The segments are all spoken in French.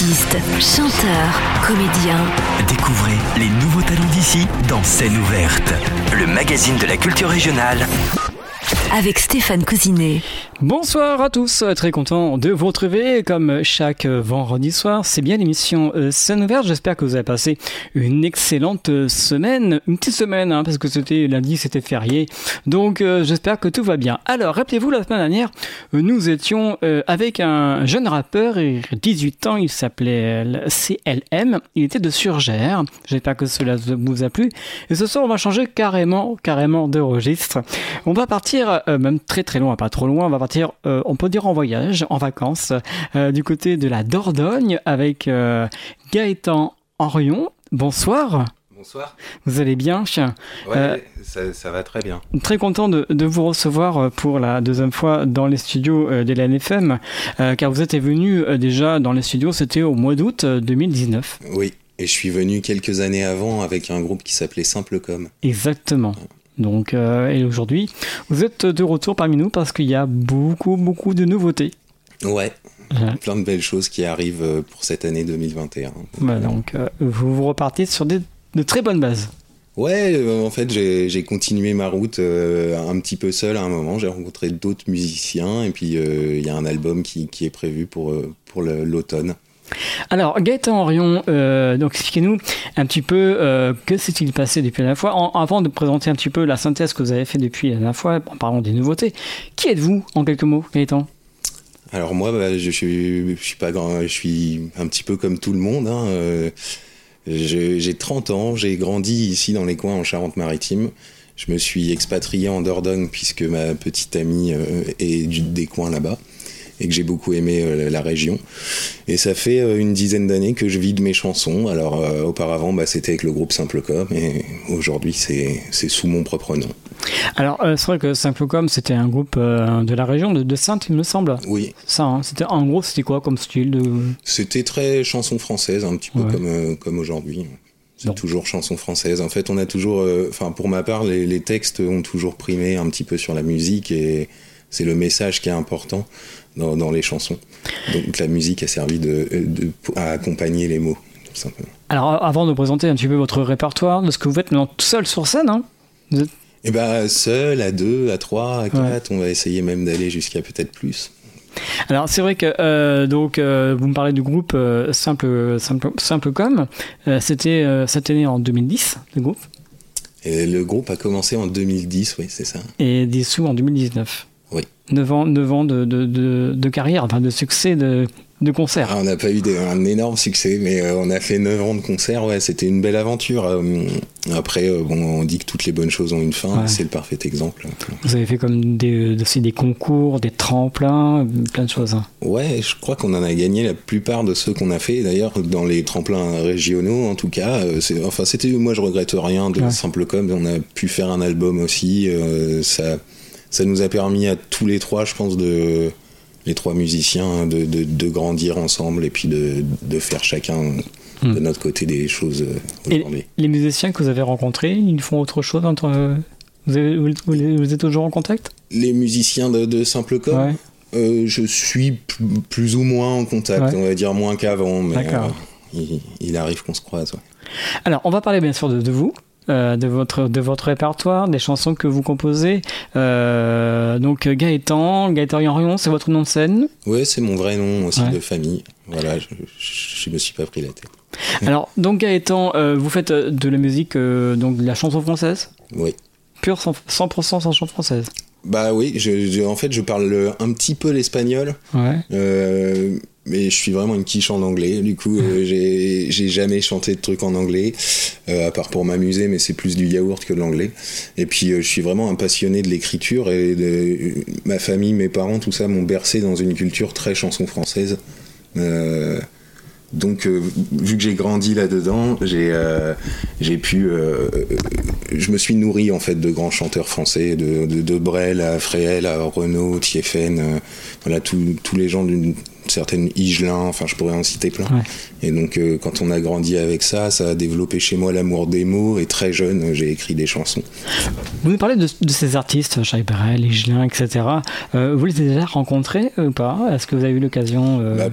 Artistes, chanteurs, comédiens. Découvrez les nouveaux talents d'ici dans Scène ouverte, le magazine de la culture régionale. Avec Stéphane Cousinet. Bonsoir à tous, très content de vous retrouver comme chaque vendredi soir. C'est bien l'émission Scène ouverte. J'espère que vous avez passé une excellente semaine, une petite semaine, parce que c'était lundi, c'était férié. Donc j'espère que tout va bien. Alors rappelez-vous, la semaine dernière, nous étions avec un jeune rappeur, 18 ans, il s'appelait CLM. Il était de Surgères. J'espère que cela vous a plu. Et ce soir, on va changer carrément de registre. On va partir même très très loin, pas trop loin. On va partir, on peut dire en voyage, en vacances, du côté de la Dordogne avec Gaëtan Henrion. Bonsoir. Bonsoir. Vous allez bien? Ouais, ça va très bien. Très content de vous recevoir pour la deuxième fois dans les studios de l'ANFM, car vous êtes venu déjà dans les studios, c'était au mois d'août 2019. Oui, et je suis venu quelques années avant avec un groupe qui s'appelait Simple Com. Exactement. Ouais. Donc, et aujourd'hui, vous êtes de retour parmi nous parce qu'il y a beaucoup de nouveautés. Ouais, plein de belles choses qui arrivent pour cette année 2021. Donc, vous repartez sur de très bonnes bases. Ouais, en fait, j'ai continué ma route un petit peu seul à un moment. J'ai rencontré d'autres musiciens et puis il y a un album qui est prévu pour l'automne. Alors, Gaëtan Henrion, donc expliquez-nous un petit peu que s'est-il passé depuis la dernière fois. Avant de présenter un petit peu la synthèse que vous avez fait depuis la dernière fois, en parlant des nouveautés, qui êtes-vous en quelques mots, Gaëtan ? Alors moi, je suis pas grand, je suis un petit peu comme tout le monde. J'ai 30 ans, j'ai grandi ici dans les coins en Charente-Maritime. Je me suis expatrié en Dordogne puisque ma petite amie est des coins là-bas. Et que j'ai beaucoup aimé la région. Et ça fait une dizaine d'années que je vis de mes chansons. Alors auparavant, c'était avec le groupe Simple Com, et aujourd'hui, c'est sous mon propre nom. Alors, c'est vrai que Simple Com, c'était un groupe de la région de Saintes, il me semble. Oui. Ça, en gros, c'était quoi comme style C'était très chanson française, un petit peu comme aujourd'hui. C'est toujours chanson française. En fait, on a toujours... pour ma part, les textes ont toujours primé un petit peu sur la musique, et c'est le message qui est important dans les chansons. Donc la musique a servi à accompagner les mots, tout simplement. Alors avant de présenter un petit peu votre répertoire, de ce que vous faites maintenant tout seul sur scène, hein, vous êtes... seul, à 2, à 3, à 4, on va essayer même d'aller jusqu'à peut-être plus. Alors c'est vrai que vous me parlez du groupe Simple Com, c'était né en 2010, le groupe. Et le groupe a commencé en 2010, oui, c'est ça. Et dissous en 2019. Oui. 9 ans de carrière, de succès de concert. On n'a pas eu un énorme succès, mais on a fait 9 ans de concert, c'était une belle aventure. Après, on dit que toutes les bonnes choses ont une fin, c'est le parfait exemple. Vous avez fait comme aussi des concours, des tremplins, plein de choses. Ouais, je crois qu'on en a gagné la plupart de ceux qu'on a fait, d'ailleurs dans les tremplins régionaux en tout cas. Moi je regrette rien de Simple Com, on a pu faire un album aussi, ça nous a permis à tous les trois, je pense, les trois musiciens, de grandir ensemble et puis de faire chacun de notre côté des choses aujourd'hui. Et les musiciens que vous avez rencontrés, ils font autre chose vous êtes toujours en contact ? Les musiciens de Simple Com, je suis plus ou moins en contact, on va dire moins qu'avant, mais il arrive qu'on se croise. Ouais. Alors, on va parler bien sûr de vous. De votre répertoire, des chansons que vous composez. Donc Gaëtan Henrion, c'est votre nom de scène ? Oui, c'est mon vrai nom aussi de famille. Voilà, je me suis pas pris la tête. Alors, donc Gaëtan, vous faites de la musique, donc de la chanson française ? Oui. Pure 100% chanson française ? Oui, en fait je parle un petit peu l'espagnol. Mais je suis vraiment une quiche en anglais. Du coup, j'ai jamais chanté de trucs en anglais, à part pour m'amuser, mais c'est plus du yaourt que de l'anglais. Et puis, je suis vraiment un passionné de l'écriture, et ma famille, mes parents, tout ça m'ont bercé dans une culture très chanson française. Donc, vu que j'ai grandi là-dedans, j'ai pu... je me suis nourri, en fait, de grands chanteurs français, de Brel à Fréhel, à Renaud, Thiéphène, tous les gens d'une certaine Higelin, je pourrais en citer plein. Et donc, quand on a grandi avec ça a développé chez moi l'amour des mots, et très jeune, j'ai écrit des chansons. Vous nous parlez de ces artistes, Charles Brel, Higelin, etc. Vous les avez déjà rencontrés ou pas ? Est-ce que vous avez eu l'occasion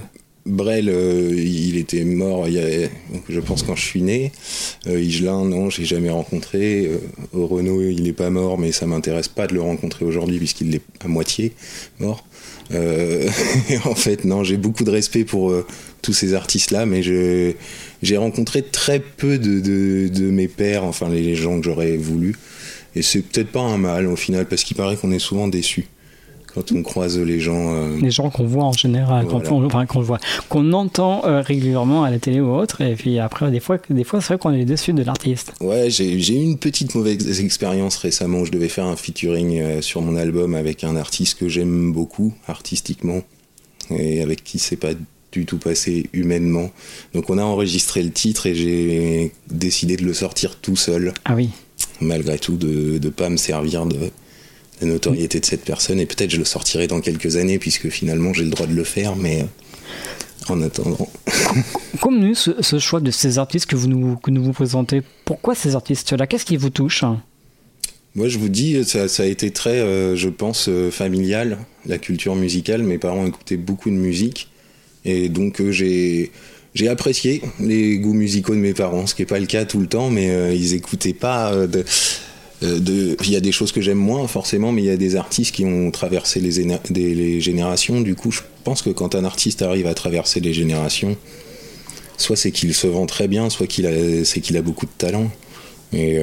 Brel, il était mort, je pense, quand je suis né. Higelin, non, j'ai jamais rencontré. Renaud, il est pas mort, mais ça m'intéresse pas de le rencontrer aujourd'hui puisqu'il est à moitié mort. En fait, non, j'ai beaucoup de respect pour tous ces artistes-là, mais j'ai rencontré très peu de mes pairs, enfin les gens que j'aurais voulu. Et c'est peut-être pas un mal au final, parce qu'il paraît qu'on est souvent déçus quand on croise les gens. Les gens qu'on voit en général, voilà. qu'on entend régulièrement à la télé ou autre, et puis après, des fois c'est vrai qu'on est déçu de l'artiste. Ouais, j'ai eu une petite mauvaise expérience récemment. Je devais faire un featuring sur mon album avec un artiste que j'aime beaucoup, artistiquement, et avec qui c'est pas du tout passé humainement. Donc on a enregistré le titre et j'ai décidé de le sortir tout seul. Ah oui. Malgré tout, de pas me servir de la notoriété de cette personne, et peut-être je le sortirai dans quelques années puisque finalement j'ai le droit de le faire, mais en attendant. Comme ce choix de ces artistes que vous présentez, pourquoi ces artistes-là? Qu'est-ce qui vous touche? Moi je vous dis, ça a été très, je pense, familial, la culture musicale. Mes parents écoutaient beaucoup de musique, et donc j'ai apprécié les goûts musicaux de mes parents, ce qui n'est pas le cas tout le temps, mais ils n'écoutaient pas il y a des choses que j'aime moins forcément, mais il y a des artistes qui ont traversé les générations. Du coup, je pense que quand un artiste arrive à traverser les générations, soit c'est qu'il se vend très bien, soit c'est qu'il a beaucoup de talent. Et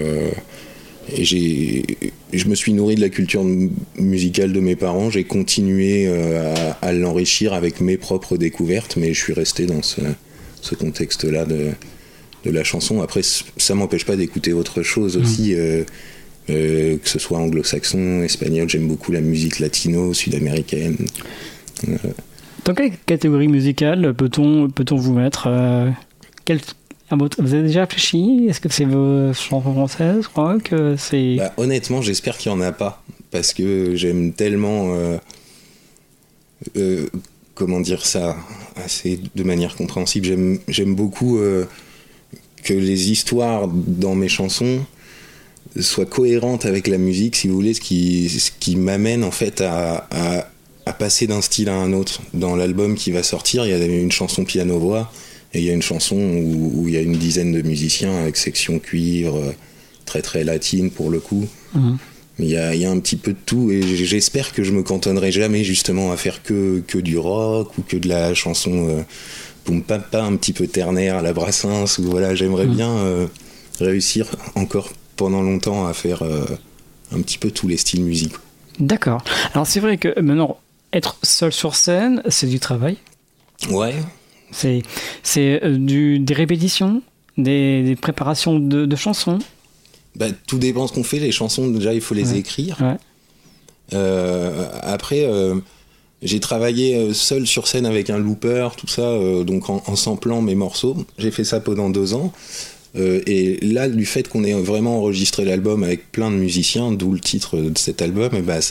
je me suis nourri de la culture musicale de mes parents. J'ai continué à l'enrichir avec mes propres découvertes, mais je suis resté dans ce contexte-là de la chanson. Après, ça m'empêche pas d'écouter autre chose aussi, que ce soit anglo-saxon, espagnol. J'aime beaucoup la musique latino, sud-américaine. Dans quelle catégorie musicale peut-on vous mettre? Vous avez déjà réfléchi? Est-ce que c'est vos chansons françaises, rock? Honnêtement, j'espère qu'il n'y en a pas, parce que j'aime tellement... comment dire ça assez de manière compréhensible. J'aime beaucoup que les histoires dans mes chansons soient cohérentes avec la musique, si vous voulez, ce qui m'amène en fait à passer d'un style à un autre. Dans l'album qui va sortir, il y a une chanson piano-voix, et il y a une chanson où il y a une dizaine de musiciens avec section cuivre, très très latine pour le coup. Mmh. Il y a un petit peu de tout, et j'espère que je me cantonnerai jamais justement à faire que du rock ou que de la chanson boum papa un petit peu ternaire à la Brassens. Ou voilà, j'aimerais bien réussir encore pendant longtemps à faire un petit peu tous les styles musicaux. D'accord. Alors c'est vrai que maintenant être seul sur scène, c'est du travail. Ouais. C'est des répétitions, des préparations de chansons. Tout dépend de ce qu'on fait. Les chansons, déjà, il faut les écrire. Ouais. Après, j'ai travaillé seul sur scène avec un looper, tout ça, donc en samplant mes morceaux. J'ai fait ça pendant 2 ans. Et là, du fait qu'on ait vraiment enregistré l'album avec plein de musiciens, d'où le titre de cet album,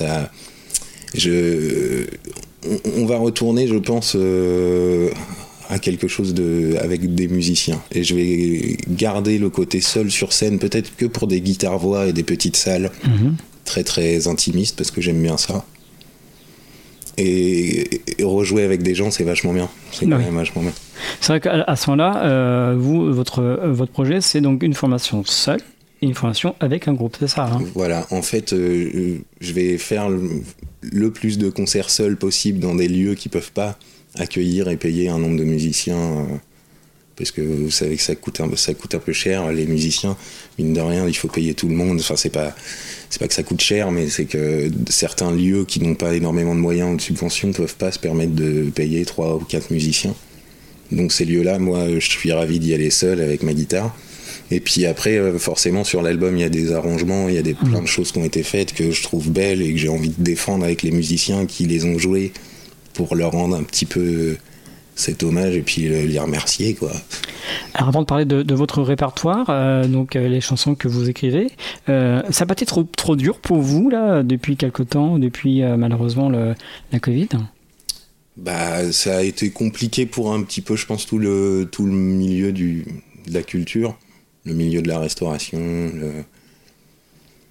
on va retourner, je pense, à quelque chose avec des musiciens, et je vais garder le côté seul sur scène, peut-être que pour des guitares-voix et des petites salles très très intimistes, parce que j'aime bien ça, et rejouer avec des gens, c'est vachement bien, c'est quand même vachement bien. C'est vrai qu'à ce moment-là, votre projet, c'est donc une formation seule et une formation avec un groupe, c'est ça, hein? Voilà, en fait, je vais faire le plus de concerts seuls possible dans des lieux qui peuvent pas accueillir et payer un nombre de musiciens, parce que vous savez que ça coûte un peu cher, les musiciens, mine de rien, il faut payer tout le monde. Enfin, c'est pas que ça coûte cher, mais c'est que certains lieux qui n'ont pas énormément de moyens ou de subventions ne peuvent pas se permettre de payer 3 ou 4 musiciens. Donc ces lieux-là, moi, je suis ravi d'y aller seul avec ma guitare. Et puis après, forcément, sur l'album, il y a des arrangements, il y a plein de choses qui ont été faites que je trouve belles et que j'ai envie de défendre avec les musiciens qui les ont jouées, pour leur rendre un petit peu cet hommage et puis les remercier, quoi. Alors avant de parler de votre répertoire, donc les chansons que vous écrivez, ça n'a pas été trop dur pour vous là depuis quelque temps, depuis malheureusement la Covid? Ça a été compliqué pour un petit peu, je pense, tout le milieu de la culture, le milieu de la restauration,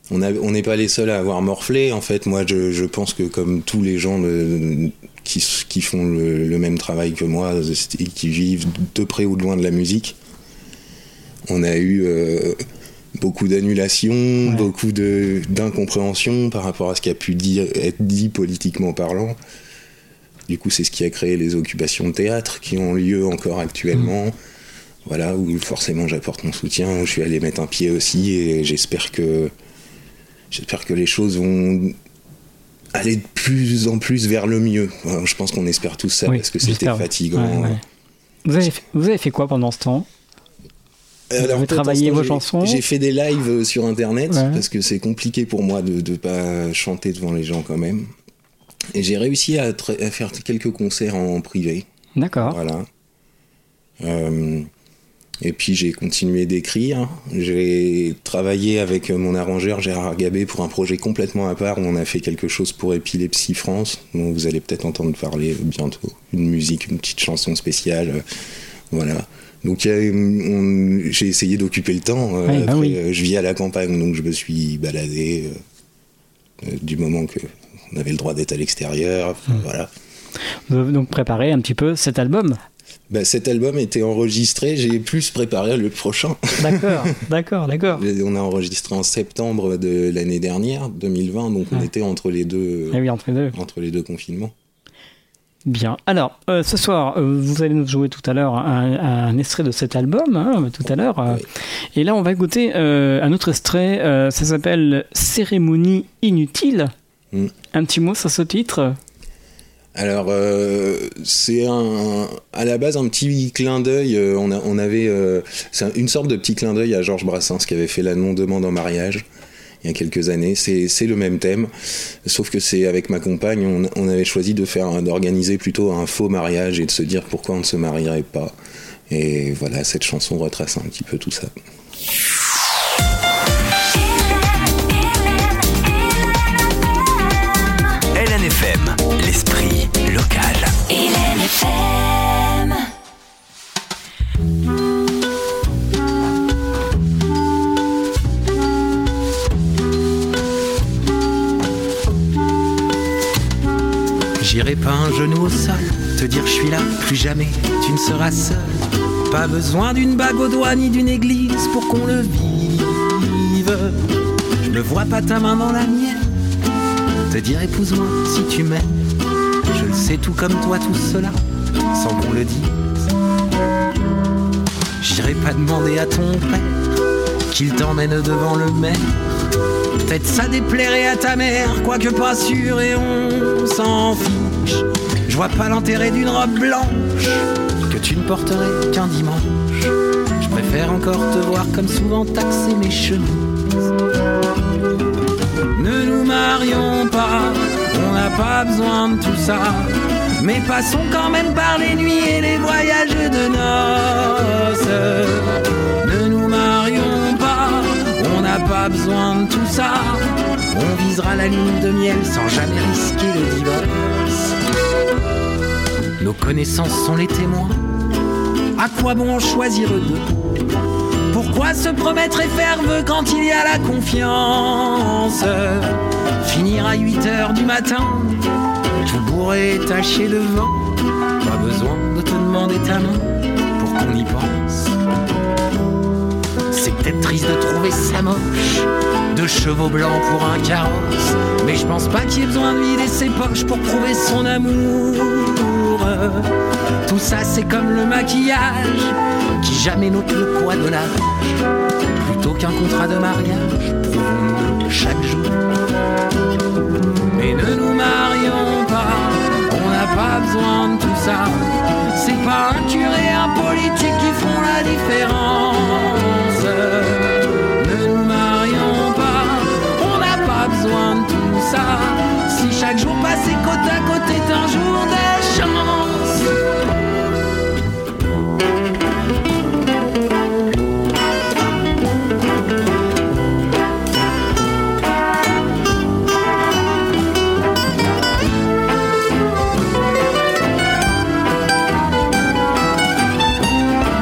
on n'est pas les seuls à avoir morflé. En fait, moi, je pense que comme tous les gens qui font le même travail que moi et qui vivent de près ou de loin de la musique, on a eu beaucoup d'annulations, beaucoup d'incompréhension par rapport à ce qui a pu être dit politiquement parlant. Du coup, c'est ce qui a créé les occupations de théâtre qui ont lieu encore actuellement. Voilà, où forcément j'apporte mon soutien, où je suis allé mettre un pied aussi, et j'espère que les choses vont aller de plus en plus vers le mieux. Alors, je pense qu'on espère tous ça, parce que c'était fatigant. Vous avez fait quoi pendant ce temps ? Vous avez travaillé vos chansons ? J'ai fait des lives sur Internet, parce que c'est compliqué pour moi de ne pas chanter devant les gens quand même. Et j'ai réussi à faire quelques concerts en privé. D'accord. Voilà. Et puis j'ai continué d'écrire. J'ai travaillé avec mon arrangeur Gérard Gabé pour un projet complètement à part où on a fait quelque chose pour Épilepsie France, dont vous allez peut-être entendre parler bientôt. Une petite chanson spéciale. Voilà. Donc j'ai essayé d'occuper le temps. Je vis à la campagne, donc je me suis baladé du moment qu'on avait le droit d'être à l'extérieur. Voilà. Vous avez donc préparé un petit peu cet album ? Cet album était enregistré, j'ai plus préparé le prochain. D'accord. On a enregistré en septembre de l'année dernière, 2020, donc on était entre les deux, entre les deux confinements. Bien. Alors, ce soir, vous allez nous jouer tout à l'heure un extrait de cet album, tout à l'heure. Oui. Et là, on va écouter un autre extrait, ça s'appelle « Cérémonie inutile ». Un petit mot sur ce titre ? Alors, c'est à la base un petit clin d'œil. On avait c'est une sorte de petit clin d'œil à Georges Brassens qui avait fait la non-demande en mariage il y a quelques années. C'est le même thème, sauf que c'est avec ma compagne. On avait choisi d'organiser plutôt un faux mariage et de se dire pourquoi on ne se marierait pas. Et voilà, cette chanson retrace un petit peu tout ça. LNFM, l'esprit local. LNFM. J'irai pas un genou au sol, te dire je suis là, plus jamais tu ne seras seul. Pas besoin d'une bague au doigt ni d'une église pour qu'on le vive. Je ne vois pas ta main dans la mienne, te dire épouse-moi si tu m'aimes. Je le sais tout comme toi, tout cela, sans qu'on le dise. J'irai pas demander à ton père qu'il t'emmène devant le maire. Peut-être ça déplairait à ta mère, quoique pas sûr et on s'en fiche. Je vois pas l'intérêt d'une robe blanche que tu ne porterais qu'un dimanche. Je préfère encore te voir comme souvent taxer mes chemises. Ne nous marions pas, on n'a pas besoin de tout ça. Mais passons quand même par les nuits et les voyages de noces. Ne nous marions pas, on n'a pas besoin de tout ça. On visera la lune de miel sans jamais risquer le divorce. Nos connaissances sont les témoins. À quoi bon choisir deux? Pourquoi se promettre et faire vœu quand il y a la confiance? Finir à 8h du matin, tout bourré, taché de vent. Pas besoin de te demander ta main pour qu'on y pense. C'est peut-être triste de trouver ça moche, de chevaux blancs pour un carrosse. Mais je pense pas qu'il y ait besoin de vider ses poches pour prouver son amour. Tout ça c'est comme le maquillage qui jamais n'ôte le poids de l'âge. Plutôt qu'un contrat de mariage, prouvons-le chaque jour. Mais ne nous marions pas, on n'a pas besoin de tout ça. C'est pas un curé, un politique qui font la différence. Ne nous marions pas, on n'a pas besoin de tout ça. Si chaque jour passé côte à côte est un jour de chance.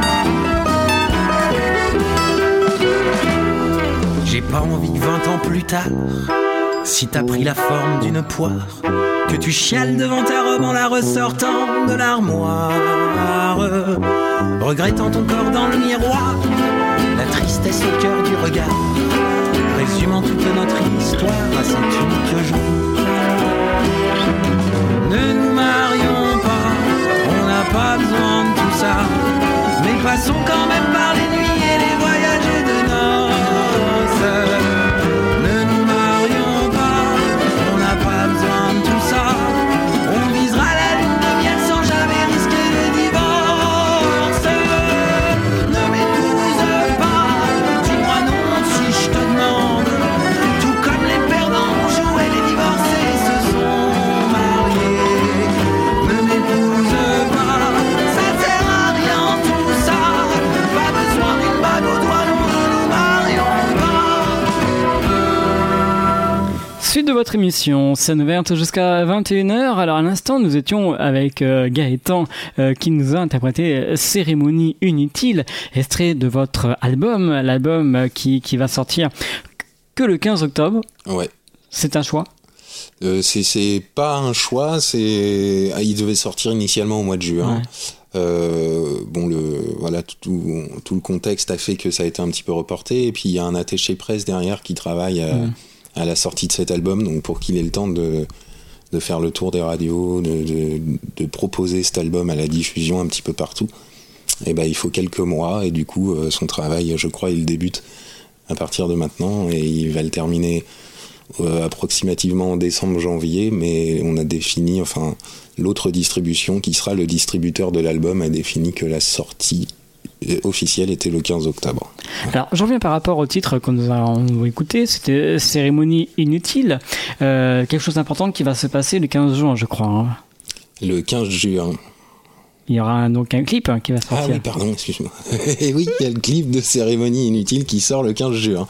J'ai pas envie que 20 ans plus tard, si t'as pris la forme d'une poire, que tu chiales devant ta robe en la ressortant de l'armoire, regrettant ton corps dans le miroir, la tristesse au cœur du regard, résumant toute notre histoire à cet unique jour. Ne nous marions pas, on n'a pas besoin de tout ça, mais passons quand même par les nuits et les voyages de noces. Ne nous marions pas, on n'a pas besoin de tout ça, on visera la lune de miel sans jamais risquer le divorce. Ne m'épouse pas, dis-moi non si je te demande, tout comme les perdants jouaient les divorcés se sont mariés. Ne m'épouse pas, ça sert à rien tout ça, pas besoin d'une bague au doigt, non, ne nous marions pas. Suite de votre émission, scène ouverte jusqu'à 21h. Alors à l'instant, nous étions avec Gaëtan qui nous a interprété Cérémonie inutile, extrait de votre album, l'album qui va sortir que le 15 octobre. Ouais. C'est un choix? C'est pas un choix, il devait sortir initialement au mois de juin. Ouais. Voilà, tout le contexte a fait que ça a été un petit peu reporté, et puis il y a un attaché presse derrière qui travaille à la sortie de cet album, donc pour qu'il ait le temps de faire le tour des radios, de proposer cet album à la diffusion un petit peu partout, et il faut quelques mois, et du coup son travail, je crois, il débute à partir de maintenant, et il va le terminer approximativement en décembre-janvier, mais on a défini, l'autre distribution qui sera le distributeur de l'album a défini que la sortie officielle était le 15 octobre. Alors, j'en reviens par rapport au titre qu'on nous a écouté, c'était Cérémonie inutile, quelque chose d'important qui va se passer le 15 juin, je crois. Hein. Le 15 juin. Il y aura donc un clip qui va sortir. Ah oui, pardon, excuse-moi. Et oui, il y a le clip de Cérémonie inutile qui sort le 15 juin.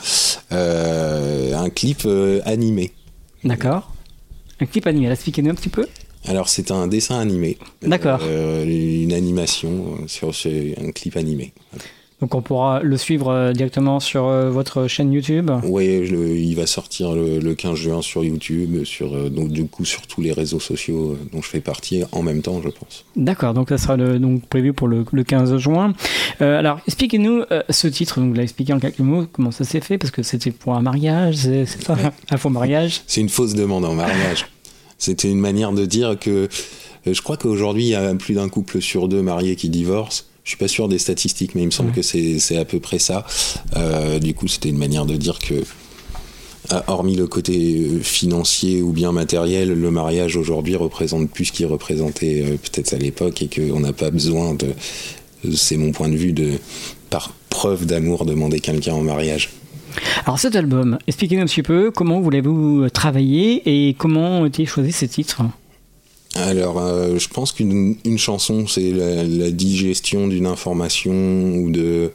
Un clip animé. D'accord. Un clip animé, expliquez-nous un petit peu. Alors, c'est un dessin animé. D'accord. Une animation sur un clip animé. Donc on pourra le suivre directement sur votre chaîne YouTube. Oui, il va sortir le 15 juin sur YouTube, donc du coup sur tous les réseaux sociaux dont je fais partie en même temps, je pense. D'accord, donc ça sera donc prévu pour le 15 juin. Alors expliquez-nous ce titre, donc vous l'avez expliqué en quelques mots, comment ça s'est fait, parce que c'était pour un mariage, c'est ça, un faux mariage. C'est une fausse demande en mariage. C'était une manière de dire que je crois qu'aujourd'hui il y a plus d'un couple sur deux mariés qui divorcent. Je suis pas sûr des statistiques, mais il me semble que c'est à peu près ça. Du coup, c'était une manière de dire que, hormis le côté financier ou bien matériel, le mariage aujourd'hui représente plus ce qu'il représentait peut-être à l'époque, et qu'on n'a pas besoin c'est mon point de vue, par preuve d'amour, demander quelqu'un en mariage. Alors cet album, expliquez-nous un petit peu comment voulez-vous travailler et comment ont été choisis ces titres ? Alors, je pense qu'une chanson, c'est la digestion d'une information ou de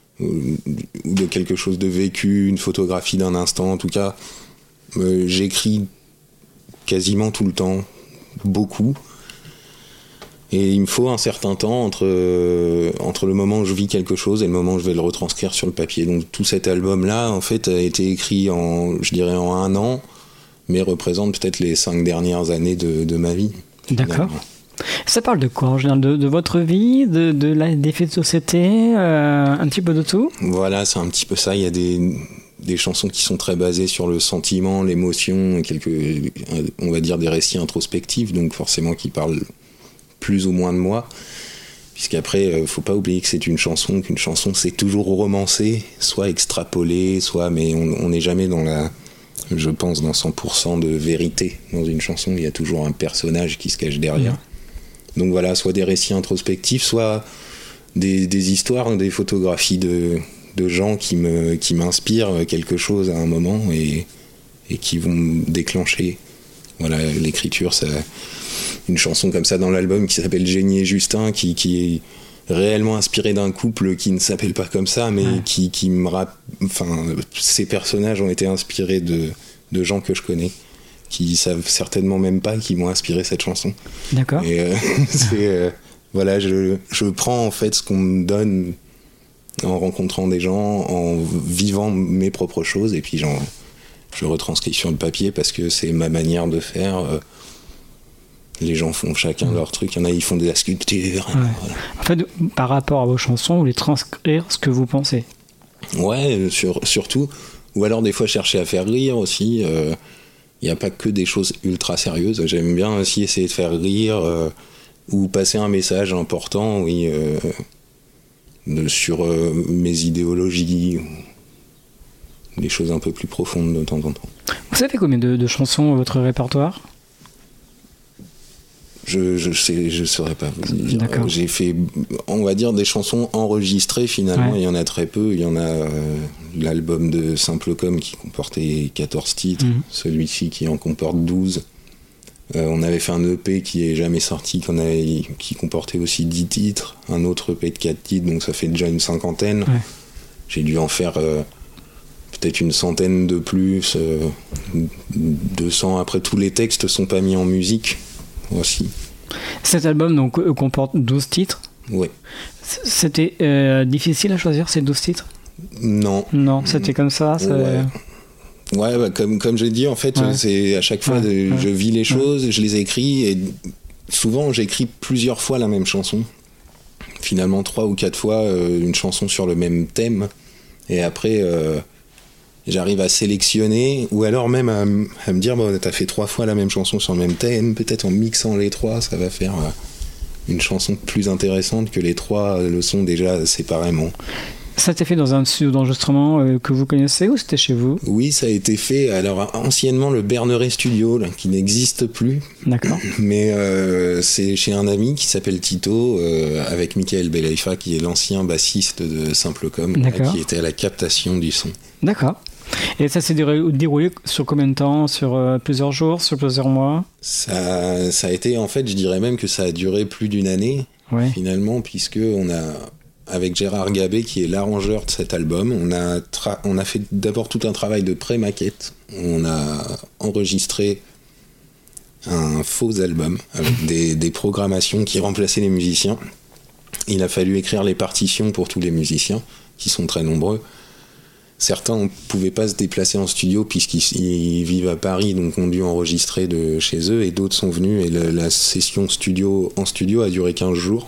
quelque chose de vécu, une photographie d'un instant. En tout cas, j'écris quasiment tout le temps, beaucoup. Et il me faut un certain temps entre le moment où je vis quelque chose et le moment où je vais le retranscrire sur le papier. Donc tout cet album-là, en fait, a été écrit en 1 an, mais représente peut-être les 5 dernières années de ma vie. D'accord. Ça parle de quoi en général, de votre vie, des faits de société, un petit peu de tout ? Voilà, c'est un petit peu ça. Il y a des chansons qui sont très basées sur le sentiment, l'émotion, on va dire des récits introspectifs, donc forcément qui parlent plus ou moins de moi. Puisqu'après, faut pas oublier que c'est qu'une chanson c'est toujours romancé, soit extrapolé, mais on n'est jamais je pense dans 100% de vérité dans une chanson. Il y a toujours un personnage qui se cache derrière. Donc voilà, soit des récits introspectifs, soit des histoires, des photographies de gens qui m'inspirent quelque chose à un moment et qui vont déclencher. Voilà, l'écriture, ça, une chanson comme ça dans l'album qui s'appelle Jenny et Justin, qui est réellement inspirée d'un couple qui ne s'appelle pas comme ça, mais qui me ces personnages ont été inspirés de gens que je connais, qui savent certainement même pas qui m'ont inspiré cette chanson. D'accord. Et voilà, je prends en fait ce qu'on me donne en rencontrant des gens, en vivant mes propres choses, et puis je retranscris sur le papier parce que c'est ma manière de faire. Les gens font chacun leur truc. Il y en a, ils font de la sculpture. Ouais. Voilà. En fait, par rapport à vos chansons, vous voulez transcrire ce que vous pensez. Ouais, surtout. Ou alors des fois chercher à faire rire aussi. Il n'y a pas que des choses ultra sérieuses. J'aime bien aussi essayer de faire rire ou passer un message important, oui, sur mes idéologies, ou des choses un peu plus profondes de temps en temps. Vous savez combien de chansons dans votre répertoire ? Je saurais pas vous dire. D'accord. J'ai fait, on va dire, des chansons enregistrées finalement. Ouais. Il y en a très peu. Il y en a l'album de Simple Comme qui comportait 14 titres, celui-ci qui en comporte 12. On avait fait un EP qui est jamais sorti, qui comportait aussi 10 titres, un autre EP de 4 titres, donc ça fait déjà une cinquantaine. Ouais. J'ai dû en faire peut-être une centaine de plus, 200. Après, tous les textes sont pas mis en musique aussi. Cet album donc, comporte 12 titres. Ouais. C'était difficile à choisir ces 12 titres ? Non. Non, c'était comme ça. Ouais, bah, comme j'ai dit, en fait, c'est à chaque fois, je vis les choses, je les écris, et souvent j'écris plusieurs fois la même chanson. Finalement, 3 ou 4 fois une chanson sur le même thème, et après j'arrive à sélectionner, ou alors même à me dire, bon, t'as fait 3 fois la même chanson sur le même thème, peut-être en mixant les 3, ça va faire une chanson plus intéressante que les 3 le sont déjà séparément. Ça a été fait dans un studio d'enregistrement que vous connaissez, ou c'était chez vous ? Oui, ça a été fait, alors anciennement le Berneret Studio, là, qui n'existe plus. D'accord. Mais c'est chez un ami qui s'appelle Tito, avec Michael Beleifa, qui est l'ancien bassiste de Simple Comme, qui était à la captation du son. D'accord. Et ça s'est déroulé sur combien de temps ? Sur plusieurs jours, sur plusieurs mois ? Ça a été, en fait, je dirais même que ça a duré plus d'une année, finalement, puisque on a... Avec Gérard Gabé, qui est l'arrangeur de cet album, on a fait d'abord tout un travail de pré-maquette. On a enregistré un faux album avec des programmations qui remplaçaient les musiciens. Il a fallu écrire les partitions pour tous les musiciens, qui sont très nombreux. Certains ne pouvaient pas se déplacer en studio puisqu'ils vivent à Paris, donc ont dû enregistrer de chez eux, et d'autres sont venus, et la session en studio a duré 15 jours.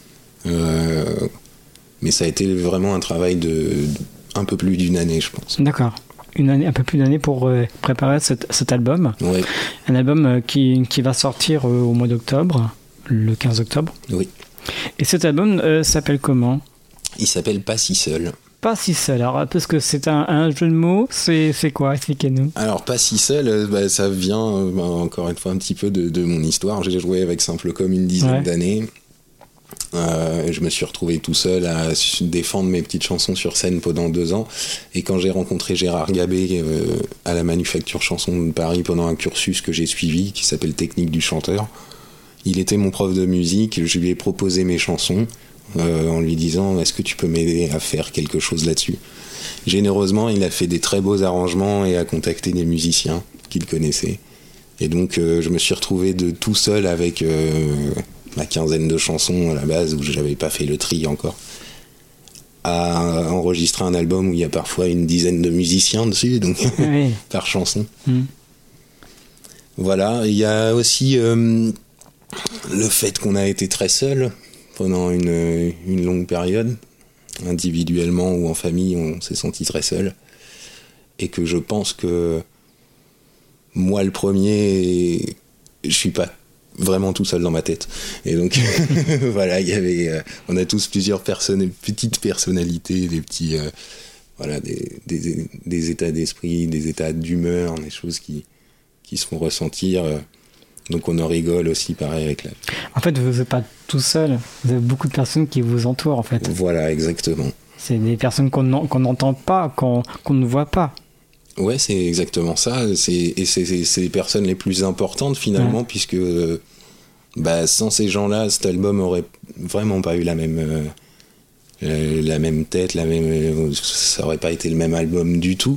Mais ça a été vraiment un travail de un peu plus d'une année, je pense. D'accord. Une année, un peu plus d'une année pour préparer cet album. Oui. Un album qui va sortir au mois d'octobre, le 15 octobre. Oui. Et cet album s'appelle comment ? Il s'appelle Pas si seul. Pas si seul. Alors, parce que c'est un jeu de mots, c'est quoi ? Expliquez-nous. Alors, Pas si seul, ça vient, encore une fois, un petit peu de mon histoire. J'ai joué avec Simple Comme une dizaine d'années. Je me suis retrouvé tout seul à défendre mes petites chansons sur scène pendant 2 ans, et quand j'ai rencontré Gérard Gabé à la Manufacture Chanson de Paris pendant un cursus que j'ai suivi qui s'appelle Technique du chanteur, il était mon prof de musique. Je lui ai proposé mes chansons en lui disant, est-ce que tu peux m'aider à faire quelque chose là-dessus ? Généreusement, il a fait des très beaux arrangements et a contacté des musiciens qu'il connaissait, et donc je me suis retrouvé tout seul avec ma quinzaine de chansons à la base, où j'avais pas fait le tri encore, à enregistrer un album où il y a parfois une dizaine de musiciens dessus, donc par chanson. Voilà. Il y a aussi le fait qu'on a été très seul pendant une longue période, individuellement ou en famille, on s'est senti très seul, et que je pense que moi le premier, je suis pas vraiment tout seul dans ma tête, et donc voilà, il y avait on a tous plusieurs petites personnalités, des petits des états d'esprit, des états d'humeur, des choses qui se font ressentir, donc on en rigole aussi pareil avec En fait, vous n'êtes pas tout seul, vous avez beaucoup de personnes qui vous entourent, en fait. Voilà, exactement. C'est des personnes qu'on n'entend pas, qu'on ne voit pas. Ouais, c'est exactement ça. C'est les personnes les plus importantes finalement, puisque sans ces gens-là, cet album aurait vraiment pas eu la même tête, ça aurait pas été le même album du tout.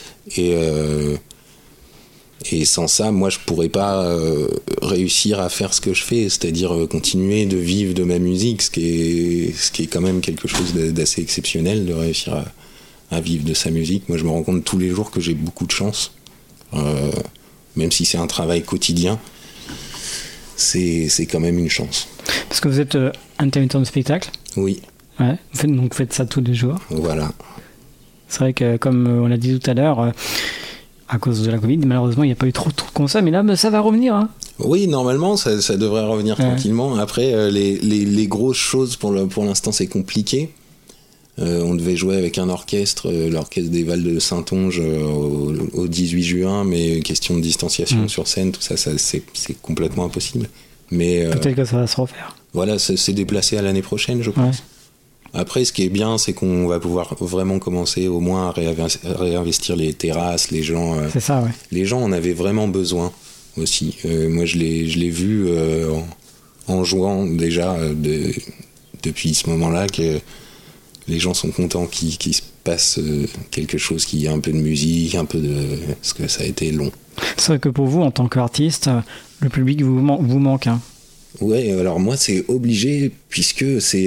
Et sans ça, moi, je pourrais pas réussir à faire ce que je fais, c'est-à-dire continuer de vivre de ma musique, ce qui est quand même quelque chose d'assez exceptionnel, de réussir à vivre de sa musique. Moi, je me rends compte tous les jours que j'ai beaucoup de chance, même si c'est un travail quotidien, c'est quand même une chance. Parce que vous êtes intermittent de spectacle. Oui. Ouais, vous faites ça tous les jours. Voilà. C'est vrai que, comme on l'a dit tout à l'heure, à cause de la Covid, malheureusement, il n'y a pas eu trop de concerts, mais là, ça va revenir. Hein. Oui, normalement, ça devrait revenir tranquillement. Après, les grosses choses, pour l'instant, c'est compliqué. On devait jouer avec un orchestre, l'orchestre des Vals de Saintonge, au 18 juin, mais question de distanciation sur scène, tout ça, c'est complètement impossible. Mais, peut-être que ça va se refaire. Voilà, c'est déplacé à l'année prochaine, je pense. Ouais. Après, ce qui est bien, c'est qu'on va pouvoir vraiment commencer au moins à réinvestir les terrasses, les gens. C'est ça, ouais. Les gens en avaient vraiment besoin aussi. Moi, je l'ai vu en jouant déjà depuis ce moment-là que les gens sont contents qu'il se passe quelque chose, qu'il y ait un peu de musique, parce que ça a été long. C'est vrai que pour vous, en tant qu'artiste, le public vous manque. Hein. Ouais, alors moi, c'est obligé, puisque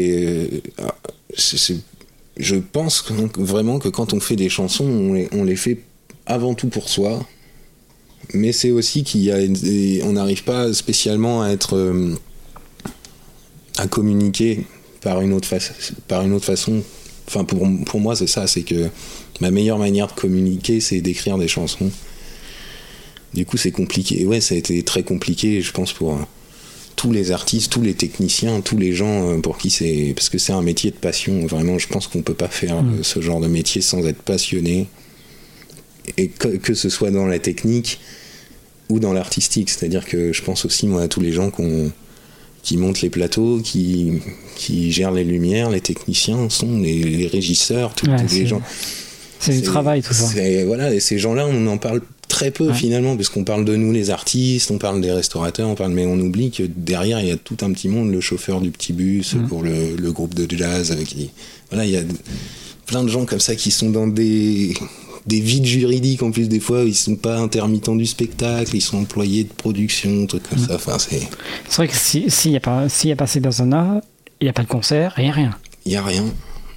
je pense vraiment que quand on fait des chansons, on les fait avant tout pour soi, mais c'est aussi on n'arrive pas spécialement à communiquer par une autre façon. Enfin, pour moi, c'est ça, c'est que ma meilleure manière de communiquer, c'est d'écrire des chansons. Du coup, c'est compliqué. Ouais, ça a été très compliqué, je pense, pour tous les artistes, tous les techniciens, tous les gens pour qui c'est... Parce que c'est un métier de passion. Vraiment, je pense qu'on peut pas faire ce genre de métier sans être passionné. Et que ce soit dans la technique ou dans l'artistique. C'est-à-dire que je pense aussi, moi, à tous les gens qui montent les plateaux, qui gèrent les lumières, les techniciens, les régisseurs, tous les gens. C'est du travail, tout ça. Voilà, et ces gens-là, on en parle très peu finalement, parce qu'on parle de nous les artistes, on parle des restaurateurs, mais on oublie que derrière il y a tout un petit monde, le chauffeur du petit bus pour le groupe de jazz, il y a plein de gens comme ça qui sont dans des vides juridiques en plus, des fois ils sont pas intermittents du spectacle, ils sont employés de production, trucs comme ça. Enfin, c'est vrai que s'il y a pas ces personnes-là, il n'y a pas de concert, rien. Il y a rien.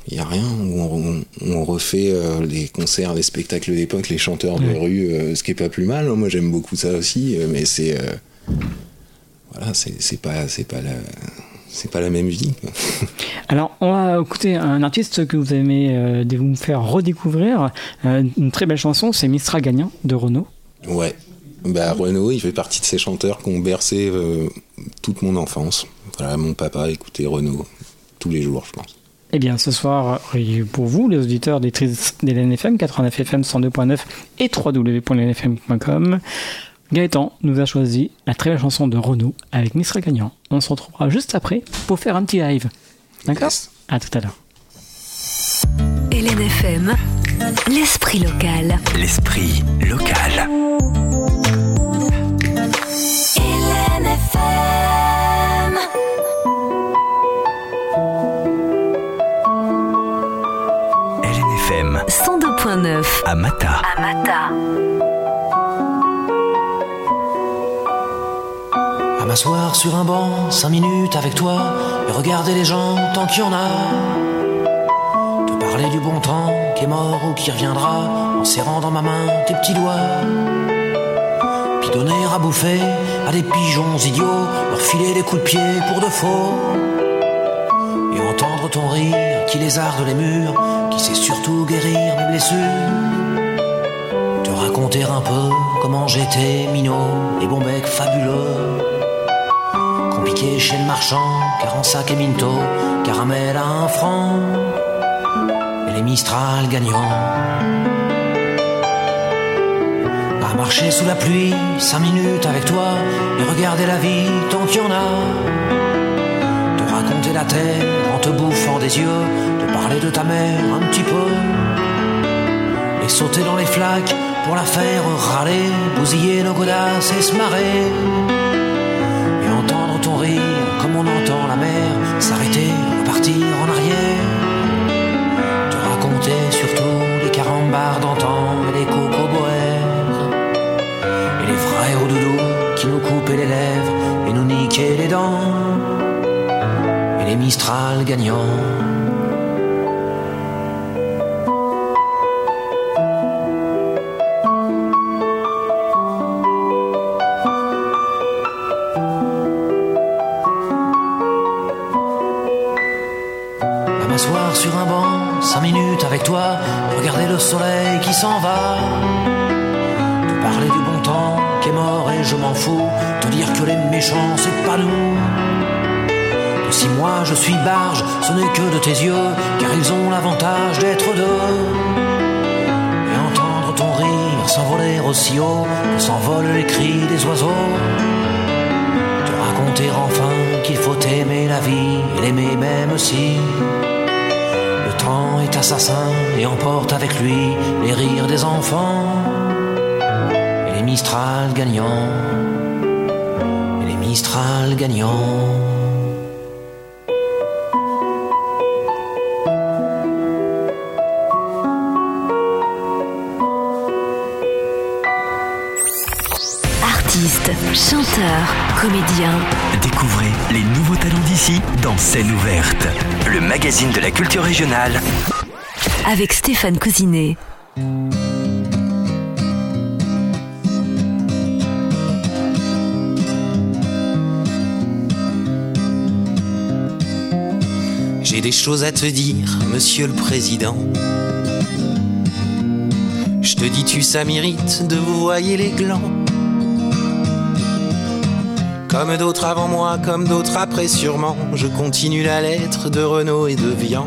On refait les concerts, les spectacles d'époque, les chanteurs de rue, ce qui est pas plus mal. Moi, j'aime beaucoup ça aussi, mais c'est pas la même vie. Alors, on va écouter un artiste que vous aimez vous faire redécouvrir. Une très belle chanson, c'est Mistral Gagnant de Renaud. Ouais. Renaud, il fait partie de ces chanteurs qui ont bercé toute mon enfance. Voilà, mon papa écoutait Renaud tous les jours, je pense. Eh bien, ce soir, pour vous, les auditeurs des LNFM, 89 FM 102.9 et www.lnfm.com, Gaëtan nous a choisi la très belle chanson de Renaud avec Mistral Gagnant. On se retrouvera juste après pour faire un petit live. D'accord ? Yes. À tout à l'heure. LNFM, l'esprit local. L'esprit local. LNFM. LNFM 102.9 à Mata. À m'asseoir sur un banc, 5 minutes avec toi, et regarder les gens tant qu'il y en a. Te parler du bon temps qui est mort ou qui reviendra, en serrant dans ma main tes petits doigts. Puis donner à bouffer à des pigeons idiots, leur filer des coups de pied pour de faux. Et entendre ton rire qui lézarde les murs, qui sait surtout guérir mes blessures. Te raconter un peu comment j'étais minot et bon bec fabuleux. Compliqué chez le marchand, car en sac et minto, caramel à 1 franc, et les Mistral gagnants. À marcher sous la pluie, 5 minutes avec toi, et regarder la vie tant qu'il y en a. Te raconter la terre en te bouffant des yeux, te parler de ta mère un petit peu, et sauter dans les flaques pour la faire râler, bousiller nos godasses et se marrer. Et entendre ton rire comme on entend la mer s'arrêter, repartir en arrière. Te raconter surtout les carambars d'antan et les cocoboères, et les vrais hauts doudous qui nous coupaient les lèvres et nous niquaient les dents, et les Mistral gagnants. m'asseoir sur un banc, 5 minutes avec toi, regarder le soleil qui s'en va, te parler du bon temps qui est mort et je m'en fous, te dire que les méchants c'est pas nous. Et si moi je suis barge, ce n'est que de tes yeux, car ils ont l'avantage d'être deux. Et entendre ton rire s'envoler aussi haut que s'envolent les cris des oiseaux. Te raconter enfin qu'il faut aimer la vie et l'aimer même si le temps est assassin et emporte avec lui les rires des enfants et les Mistral gagnants, et les Mistral gagnants. Artistes, chanteurs, comédiens. Découvrez les nouveaux talents d'ici dans Scène ouverte, le magazine de la culture régionale. Avec Stéphane Cousinet. J'ai des choses à te dire, monsieur le président. Je te dis-tu, ça mérite de vous voyer les glands. Comme d'autres avant moi, comme d'autres après sûrement, je continue la lettre de Renaud et de Vian.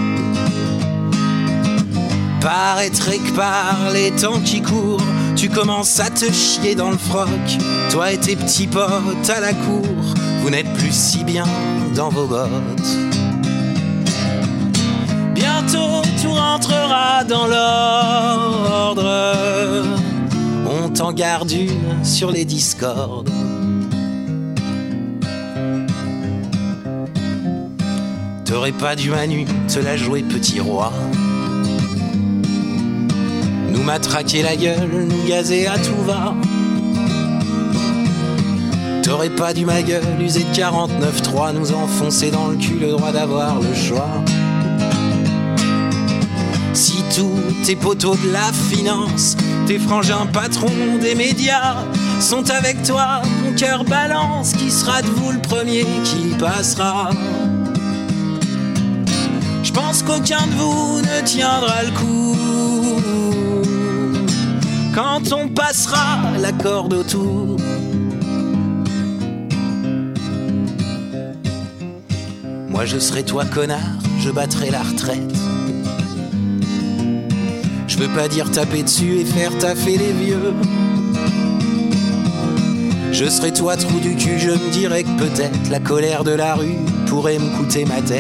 Paraîtrait que par les temps qui courent, tu commences à te chier dans le froc. Toi et tes petits potes à la cour, vous n'êtes plus si bien dans vos bottes. Bientôt tout rentrera dans l'ordre. On t'en garde une sur les discords. T'aurais pas dû Manu te la jouer petit roi. Nous matraquer la gueule, nous gazer à tout va. T'aurais pas dû ma gueule user de 49.3, nous enfoncer dans le cul le droit d'avoir le choix. Si tous tes poteaux de la finance, tes frangins patrons des médias sont avec toi, mon cœur balance, qui sera de vous le premier qui passera? Je pense qu'aucun de vous ne tiendra le coup quand on passera la corde autour. Moi je serai toi connard, je battrai la retraite. Je veux pas dire taper dessus et faire taffer les vieux. Je serai toi trou du cul, je me dirais que peut-être la colère de la rue pourrait me coûter ma tête.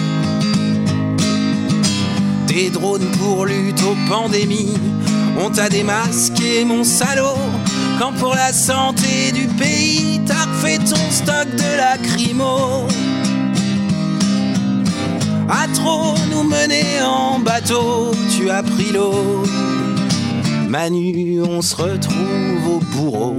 Des drones pour lutte aux pandémies, on t'a démasqué mon salaud. Quand pour la santé du pays, t'as refait ton stock de lacrymo. À trop nous mener en bateau, tu as pris l'eau. Manu, on se retrouve au bourreau.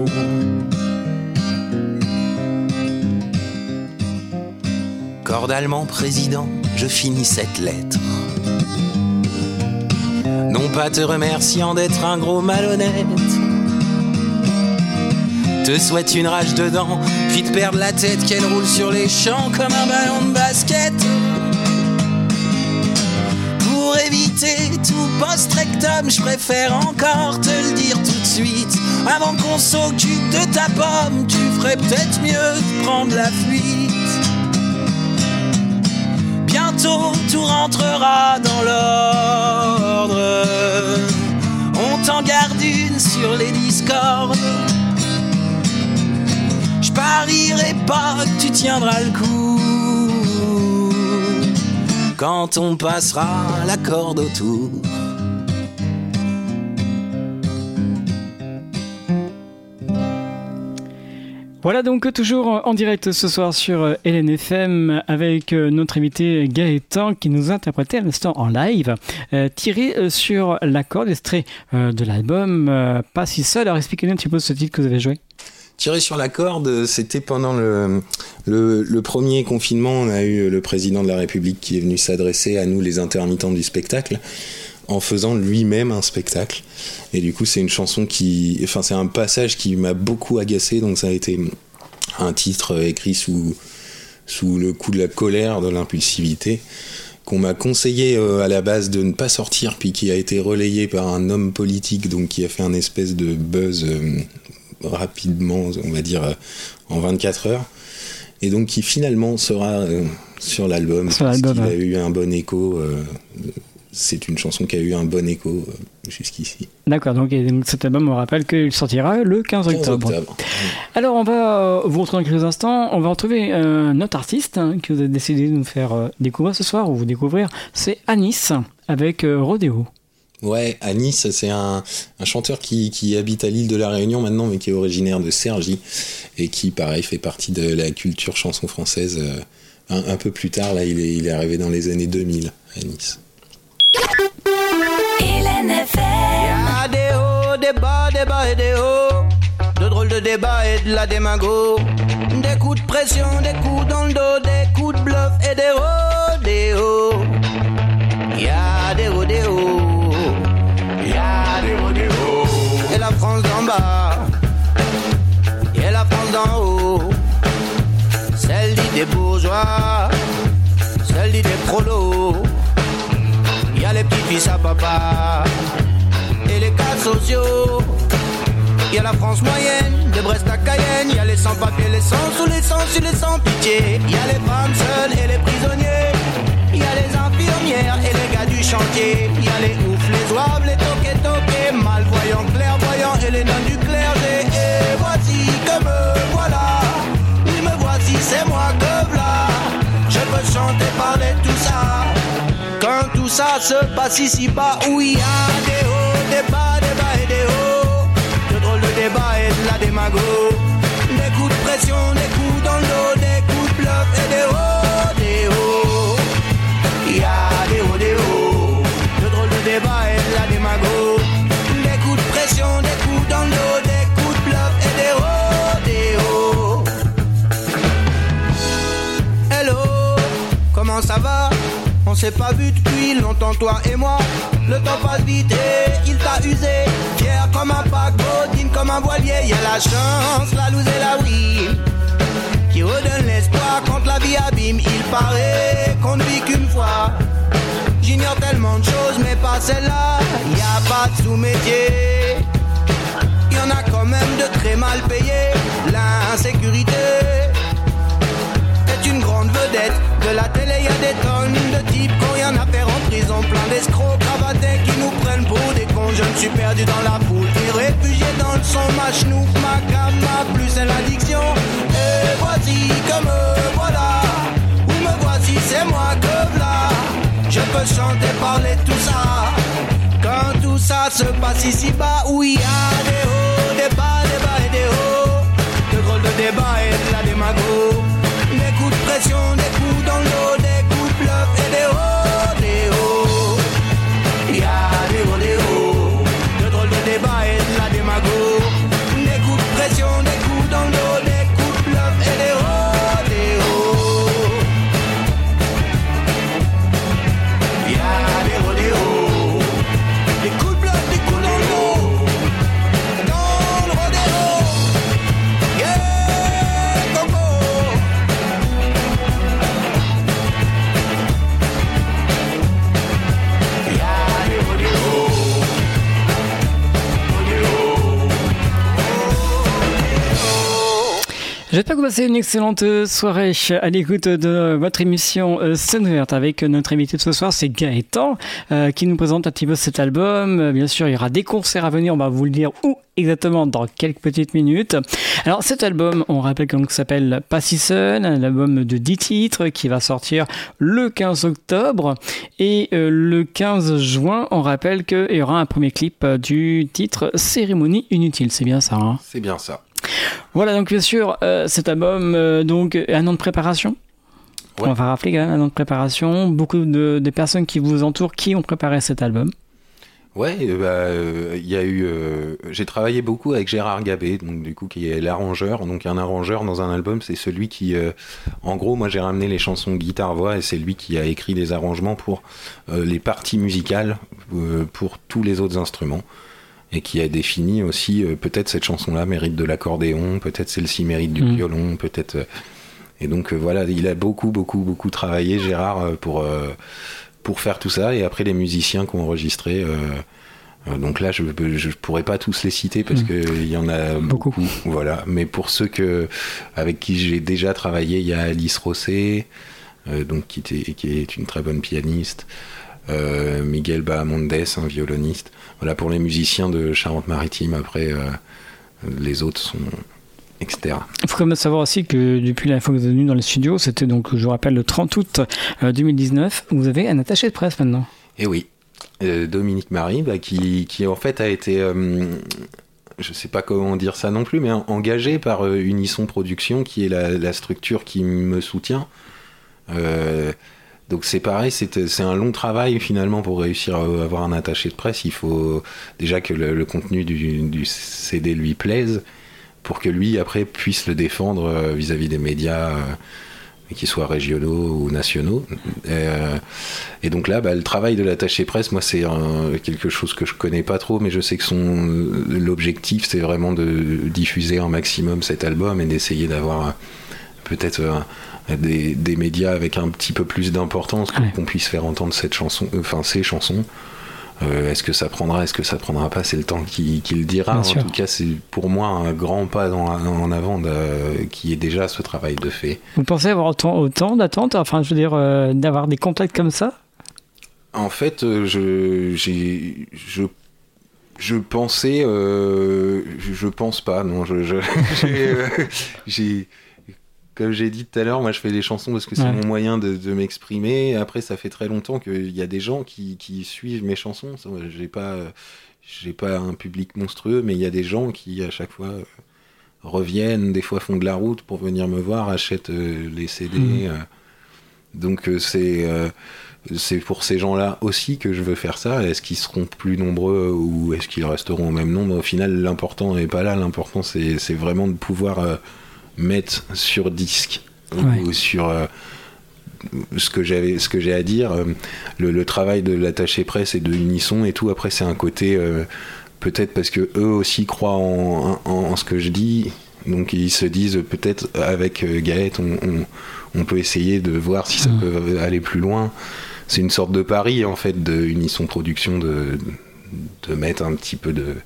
Cordialement président, je finis cette lettre. Non pas te remerciant d'être un gros malhonnête. Te souhaite une rage dedans, puis de perdre la tête, qu'elle roule sur les champs comme un ballon de basket. Pour éviter tout post-rectum, je préfère encore te le dire tout de suite. Avant qu'on s'occupe de ta pomme, tu ferais peut-être mieux de prendre la fuite. Bientôt tout rentrera dans l'ordre. On t'en garde une sur les discords. Je parierai pas que tu tiendras le coup quand on passera la corde autour. Voilà donc toujours en direct ce soir sur LNFM avec notre invité Gaëtan qui nous interprétait à l'instant en live, tiré sur la corde, extrait de l'album Pas si seul. Alors expliquez-nous un petit peu ce titre que vous avez joué. Tirer sur la corde, c'était pendant le premier confinement. On a eu le président de la République qui est venu s'adresser à nous, les intermittents du spectacle, en faisant lui-même un spectacle. Et du coup, c'est une chanson c'est un passage qui m'a beaucoup agacé, donc ça a été un titre écrit sous le coup de la colère, de l'impulsivité, qu'on m'a conseillé à la base de ne pas sortir, puis qui a été relayé par un homme politique, donc qui a fait un espèce de buzz rapidement, on va dire en 24 heures, et donc qui finalement sera sur l'album, parce qu'il a eu un bon écho. C'est une chanson qui a eu un bon écho jusqu'ici. D'accord, donc cet album, on rappelle qu'il sortira le 15 octobre. Alors, on va vous retrouver dans quelques instants. On va retrouver un autre artiste que vous avez décidé de nous faire découvrir ce soir, ou vous découvrir. C'est Anis, avec Rodéo. Ouais, Anis, c'est un chanteur qui habite à l'île de la Réunion maintenant, mais qui est originaire de Cergy, et qui, pareil, fait partie de la culture chanson française. Un peu plus tard, là, il est arrivé dans les années 2000, Anis. Hélène FM. Y'a des hauts, des bas et des hauts. De drôles de débats et de la démago. Des coups de pression, des coups dans le dos, des coups de bluff et des rodéos. Y'a des rodéos. Y'a des rodéos. Et la France d'en bas. Et la France d'en haut. Celle dit des bourgeois. Celle dit des prolos. Y'a les petits fils à papa et les cas sociaux. Y'a la France moyenne, de Brest à Cayenne. Y'a les sans-papiers, les sans-sous, les sans-su, les sans-pitié. Y'a les femmes seules et les prisonniers. Y'a les infirmières et les gars du chantier. Y'a les oufs, les zouaves, les toqués, malvoyants, clairvoyants et les nonnes du clergé. Et voici que me voilà. Oui, me voici, c'est moi que v'là. Je peux chanter, parler de tout ça. Quand tout ça se passe ici-bas, où il y a des hauts, des bas et des hauts. De drôles de débats et de la démago. Des coups de pression, des coups dans le dos, des coups de bluff et des hauts. Il y a des hauts. De drôles de débats et de la démago. Des coups de pression, des coups dans le dos, des coups de bluff et des hauts. Hello, comment ça va? On s'est pas vu depuis longtemps, toi et moi. Le temps passe vite et il t'a usé. Fier comme un paquebot, digne comme un voilier. Y'a la chance, la loose et la oui, qui redonne l'espoir quand la vie abîme. Il paraît qu'on ne vit qu'une fois. J'ignore tellement de choses, mais pas celle-là. Y'a pas de sous-métier. Y'en a quand même de très mal payés. L'insécurité est une grande vedette. De la télé y'a des tonnes de types qui ont rien à faire en prison. Plein d'escrocs cravatés qui nous prennent pour des cons. Je me suis perdu dans la foule et réfugié dans le son. Ma chenouf, ma cam, ma plus c'est l'addiction. Et voici que me voilà. Où me voici, c'est moi que v'là. Je peux chanter, parler de tout ça. Quand tout ça se passe ici-bas, où il y a des hauts, des bas et des hauts. De drôles de débats et de la démago. Des coups de pression, des coups dans le dos, des coups de bluff et des hauts. Il y a des hauts. De drôles de débats et de la démago. Des coups de pression, des coups dans le dos, des coups de bluff et des hauts. Il y a des hauts. Des coups de bluff, des coups dans le dos. Dans le rodéo. Yeah, coco. J'espère que vous passez une excellente soirée à l'écoute de votre émission Scène Ouverte avec notre invité de ce soir, c'est Gaëtan qui nous présente un petit peu cet album. Bien sûr, il y aura des concerts à venir, on va vous le dire où exactement dans quelques petites minutes. Alors cet album, on rappelle qu'il s'appelle Pas si seul, un album de 10 titres qui va sortir le 15 octobre et le 15 juin, on rappelle qu'il y aura un premier clip du titre Cérémonie inutile, c'est bien ça hein? C'est bien ça. Voilà, donc bien sûr, cet album, donc un an de préparation. Ouais. On va rappeler quand même un an de préparation. Beaucoup de personnes qui vous entourent qui ont préparé cet album. Ouais, y a eu. J'ai travaillé beaucoup avec Gérard Gabé, donc du coup qui est l'arrangeur. Donc un arrangeur dans un album, c'est celui qui, en gros, moi j'ai ramené les chansons guitare-voix et c'est lui qui a écrit les arrangements pour les parties musicales pour tous les autres instruments. Et qui a défini aussi, peut-être cette chanson-là mérite de l'accordéon, peut-être celle-ci mérite du violon, peut-être... Et donc voilà, il a beaucoup travaillé, Gérard, pour faire tout ça. Et après, les musiciens qui ont enregistré, donc là, je pourrais pas tous les citer parce qu'il y en a beaucoup. Voilà. Mais pour ceux avec qui j'ai déjà travaillé, il y a Alice Rossé, donc qui est une très bonne pianiste, Miguel Bahamondes, un violoniste. Voilà, pour les musiciens de Charente-Maritime. Après, les autres sont etc. Il faut quand même savoir aussi que depuis la fois que vous êtes venu dans les studios, c'était donc, je vous rappelle, le 30 août 2019, vous avez un attaché de presse maintenant. Et oui, Dominique Marie, qui en fait a été, je sais pas comment dire ça non plus, mais engagé par Unisson Production, qui est la structure qui me soutient. Donc c'est pareil, c'est un long travail finalement pour réussir à avoir un attaché de presse. Il faut déjà que le contenu du CD lui plaise, pour que lui, après, puisse le défendre vis-à-vis des médias, qu'ils soient régionaux ou nationaux. Et donc là, le travail de l'attaché presse, moi, c'est quelque chose que je connais pas trop, mais je sais que l'objectif, c'est vraiment de diffuser un maximum cet album et d'essayer d'avoir peut-être des médias avec un petit peu plus d'importance pour qu'on puisse faire entendre ces chansons. Est-ce que ça prendra, est-ce que ça prendra pas, c'est le temps qui le dira. Bien sûr. En tout cas, c'est pour moi un grand pas en avant qui est déjà ce travail de fait. Vous pensez avoir autant d'attentes, enfin je veux dire d'avoir des contacts comme ça? En fait, je pensais, je pense pas, non, j'ai comme j'ai dit tout à l'heure, moi je fais des chansons parce que c'est mon moyen de m'exprimer. Après, ça fait très longtemps qu'il y a des gens qui suivent mes chansons. J'ai pas un public monstrueux, mais il y a des gens qui à chaque fois reviennent, des fois font de la route pour venir me voir, achètent les CD. Donc c'est pour ces gens-là aussi que je veux faire ça. Est-ce qu'ils seront plus nombreux ou est-ce qu'ils resteront au même nombre? Au final, l'important n'est pas là. L'important, c'est vraiment de pouvoir mettre sur disque ou sur ce que j'ai à dire. Le travail de l'attaché presse et de Unisson et tout, après c'est un côté peut-être parce que eux aussi croient en ce que je dis, donc ils se disent peut-être avec Gaët on peut essayer de voir si ça peut aller plus loin. C'est une sorte de pari en fait de Unisson Production de mettre un petit peu de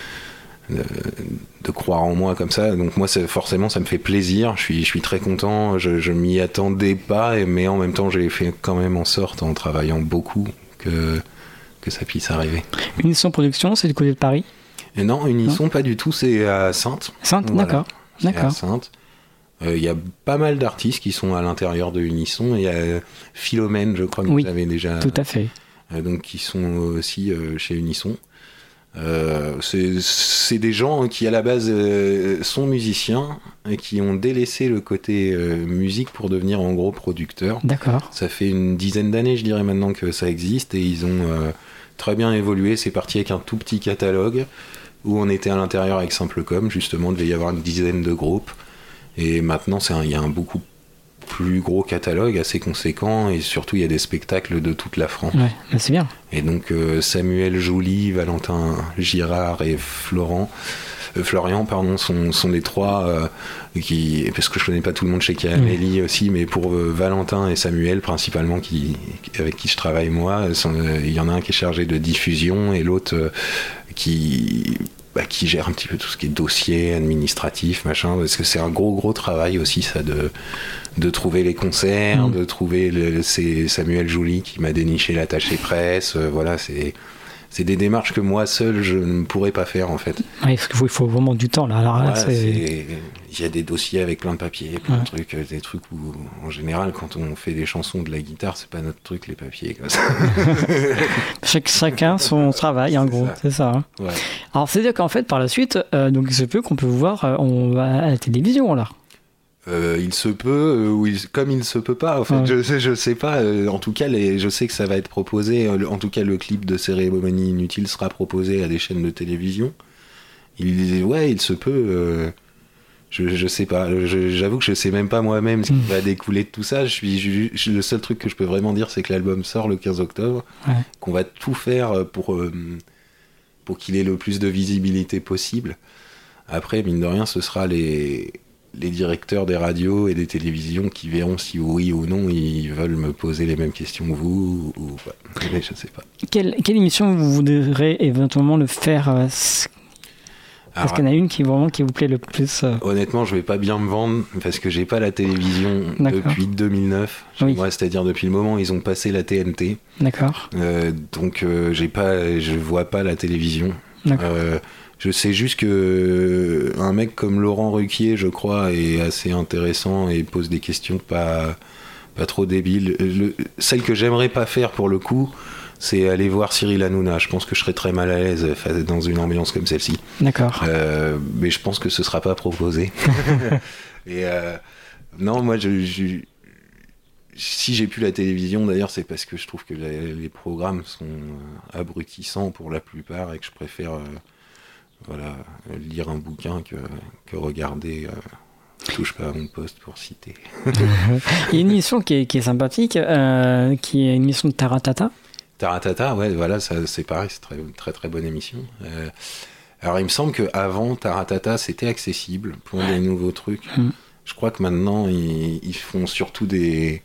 croire en moi comme ça. Donc moi forcément ça me fait plaisir, je suis très content, je m'y attendais pas, mais en même temps j'ai fait quand même en sorte, en travaillant beaucoup, que ça puisse arriver. Unisson Production, c'est du côté de Paris? Et non, Unisson pas du tout, c'est à Saintes. Saintes, voilà. D'accord. À Saintes. Il y a pas mal d'artistes qui sont à l'intérieur de Unisson. Il y a Philomène, je crois que vous avez déjà. Tout à fait. Donc qui sont aussi chez Unisson. C'est des gens qui à la base sont musiciens et qui ont délaissé le côté musique pour devenir en gros producteurs. D'accord. Ça fait une dizaine d'années, je dirais maintenant, que ça existe, et ils ont très bien évolué. C'est parti avec un tout petit catalogue où on était à l'intérieur avec Simple Com, justement, il devait y avoir une dizaine de groupes, et maintenant il y a un beaucoup plus gros catalogue, assez conséquent, et surtout il y a des spectacles de toute la France. Ouais, c'est bien. Et donc Samuel Joly, Valentin Girard et Florian sont les trois parce que je connais pas tout le monde, chez Amélie aussi, mais pour Valentin et Samuel principalement, avec qui je travaille moi, il y en a un qui est chargé de diffusion et l'autre qui gère un petit peu tout ce qui est dossier administratif, machin, parce que c'est un gros travail aussi, ça, de trouver les concerts, de trouver c'est Samuel Joly qui m'a déniché l'attaché presse, voilà, c'est des démarches que moi seul je ne pourrais pas faire en fait. Ouais, parce qu'il faut vraiment du temps là. Alors là, il y a des dossiers avec plein de papiers, plein de trucs, des trucs où en général quand on fait des chansons, de la guitare, c'est pas notre truc, les papiers comme ça. Chacun son travail en gros, c'est ça. Hein. Ouais. Alors c'est-à-dire qu'en fait par la suite, donc il se peut qu'on peut vous voir à la télévision là. Il se peut, comme il se peut pas. En fait, je sais pas. En tout cas, je sais que ça va être proposé. En tout cas, le clip de Cérémonie Inutile sera proposé à des chaînes de télévision. Il se peut. Je sais pas. J'avoue que je sais même pas moi-même ce qui va découler de tout ça. Le seul truc que je peux vraiment dire, c'est que l'album sort le 15 octobre. Ouais. Qu'on va tout faire pour qu'il ait le plus de visibilité possible. Après, mine de rien, ce sera les directeurs des radios et des télévisions qui verront si oui ou non ils veulent me poser les mêmes questions que vous ou pas. Mais je sais pas. Quelle émission vous voudrez éventuellement le faire Est-ce qu'il y en a une qui vous plaît le plus Honnêtement, je vais pas bien me vendre parce que j'ai pas la télévision depuis 2009. Oui. Moi, c'est-à-dire depuis le moment où ils ont passé la TNT. D'accord. Donc je vois pas la télévision. Je sais juste que un mec comme Laurent Ruquier, je crois, est assez intéressant et pose des questions pas trop débiles. Celle que j'aimerais pas faire pour le coup, c'est aller voir Cyril Hanouna. Je pense que je serais très mal à l'aise dans une ambiance comme celle-ci. D'accord. Mais je pense que ce sera pas proposé. Et non, moi, si j'ai plus la télévision, d'ailleurs, c'est parce que je trouve que les programmes sont abrutissants pour la plupart et que je préfère lire un bouquin que regarder. Touche pas à mon poste pour citer. Il y a une émission qui est sympathique, qui est une émission de Taratata. Taratata, ouais, voilà, ça, c'est pareil, c'est très très très bonne émission. Alors il me semble qu'avant Taratata c'était accessible pour des nouveaux trucs. Je crois que maintenant ils font surtout des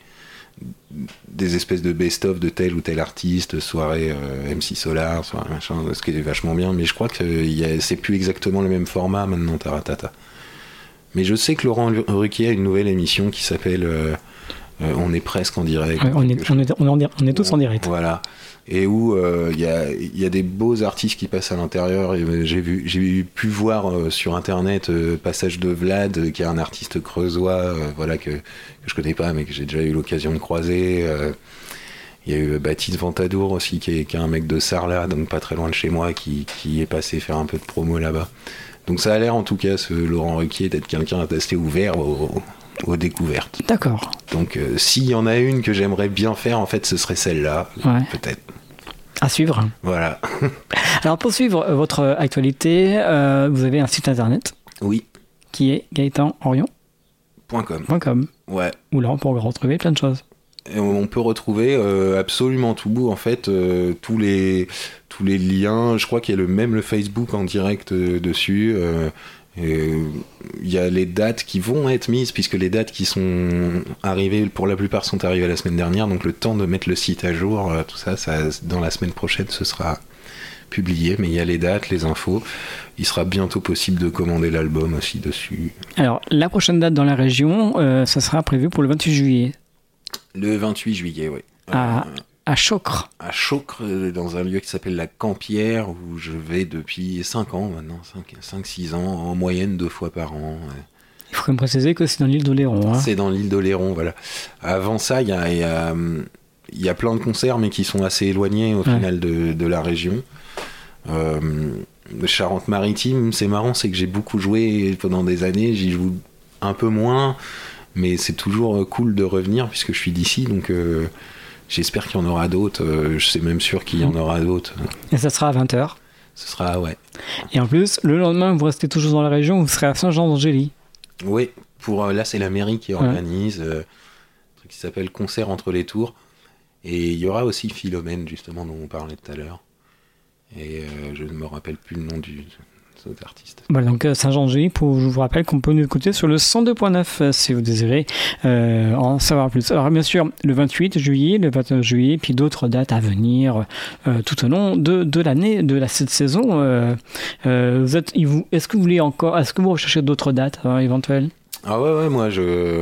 espèces de best-of de tel ou tel artiste, soirée MC Solar, soirée machin, ce qui est vachement bien, mais je crois que c'est plus exactement le même format maintenant Taratata. Mais je sais que Laurent Ruquier a une nouvelle émission qui s'appelle On est presque en direct. Ouais, on est tous en direct. Voilà. Et où il y a des beaux artistes qui passent à l'intérieur. Et j'ai pu voir sur internet passage de Vlad, qui est un artiste creusois, que je connais pas, mais que j'ai déjà eu l'occasion de croiser. Il y a eu Baptiste Ventadour aussi, qui est un mec de Sarlat, donc pas très loin de chez moi, qui est passé faire un peu de promo là-bas. Donc ça a l'air en tout cas, ce Laurent Ruquier, d'être quelqu'un assez ouvert aux découvertes. D'accord. Donc s'il y en a une que j'aimerais bien faire, en fait, ce serait celle-là, peut-être. À suivre. Voilà. Alors pour suivre votre actualité, vous avez un site internet. Oui. Qui est gaetanorion.com. Ouais. Où là on peut retrouver plein de choses. Et on peut retrouver absolument tout, en fait, tous les liens. Je crois qu'il y a même le Facebook en direct dessus. Il y a les dates qui vont être mises, puisque les dates qui sont arrivées, pour la plupart, sont arrivées la semaine dernière, donc le temps de mettre le site à jour, tout ça, dans la semaine prochaine, ce sera publié, mais il y a les dates, les infos. Il sera bientôt possible de commander l'album aussi dessus. Alors, la prochaine date dans la région, ça sera prévu pour le 28 juillet. Le 28 juillet, oui. À Chocre. À Chocre, dans un lieu qui s'appelle la Campière, où je vais depuis 5 ans maintenant, 5-6 ans, en moyenne 2 fois par an. Il faut quand même préciser que c'est dans l'île d'Oléron. C'est dans l'île d'Oléron, voilà. Avant ça, il y a plein de concerts, mais qui sont assez éloignés au final de la région. Charente-Maritime, c'est marrant, c'est que j'ai beaucoup joué pendant des années, j'y joue un peu moins, mais c'est toujours cool de revenir, puisque je suis d'ici, donc... J'espère qu'il y en aura d'autres, je sais même sûr qu'il y en aura d'autres. Et ça sera à 20h. Ce sera, ouais. Et en plus, le lendemain, vous restez toujours dans la région, vous serez à Saint-Jean-d'Angély. Oui, là c'est la mairie qui organise un truc qui s'appelle Concert entre les tours. Et il y aura aussi Philomène, justement, dont on parlait tout à l'heure. Et je ne me rappelle plus le nom de cet artiste. Voilà, donc Saint-Jean-d'Angély, je vous rappelle qu'on peut nous écouter sur le 102.9 si vous désirez en savoir plus. Alors bien sûr, le 28 juillet, le 29 juillet, puis d'autres dates à venir tout au long de l'année, de cette saison. Est-ce que vous recherchez d'autres dates éventuelles ? Ah ouais, moi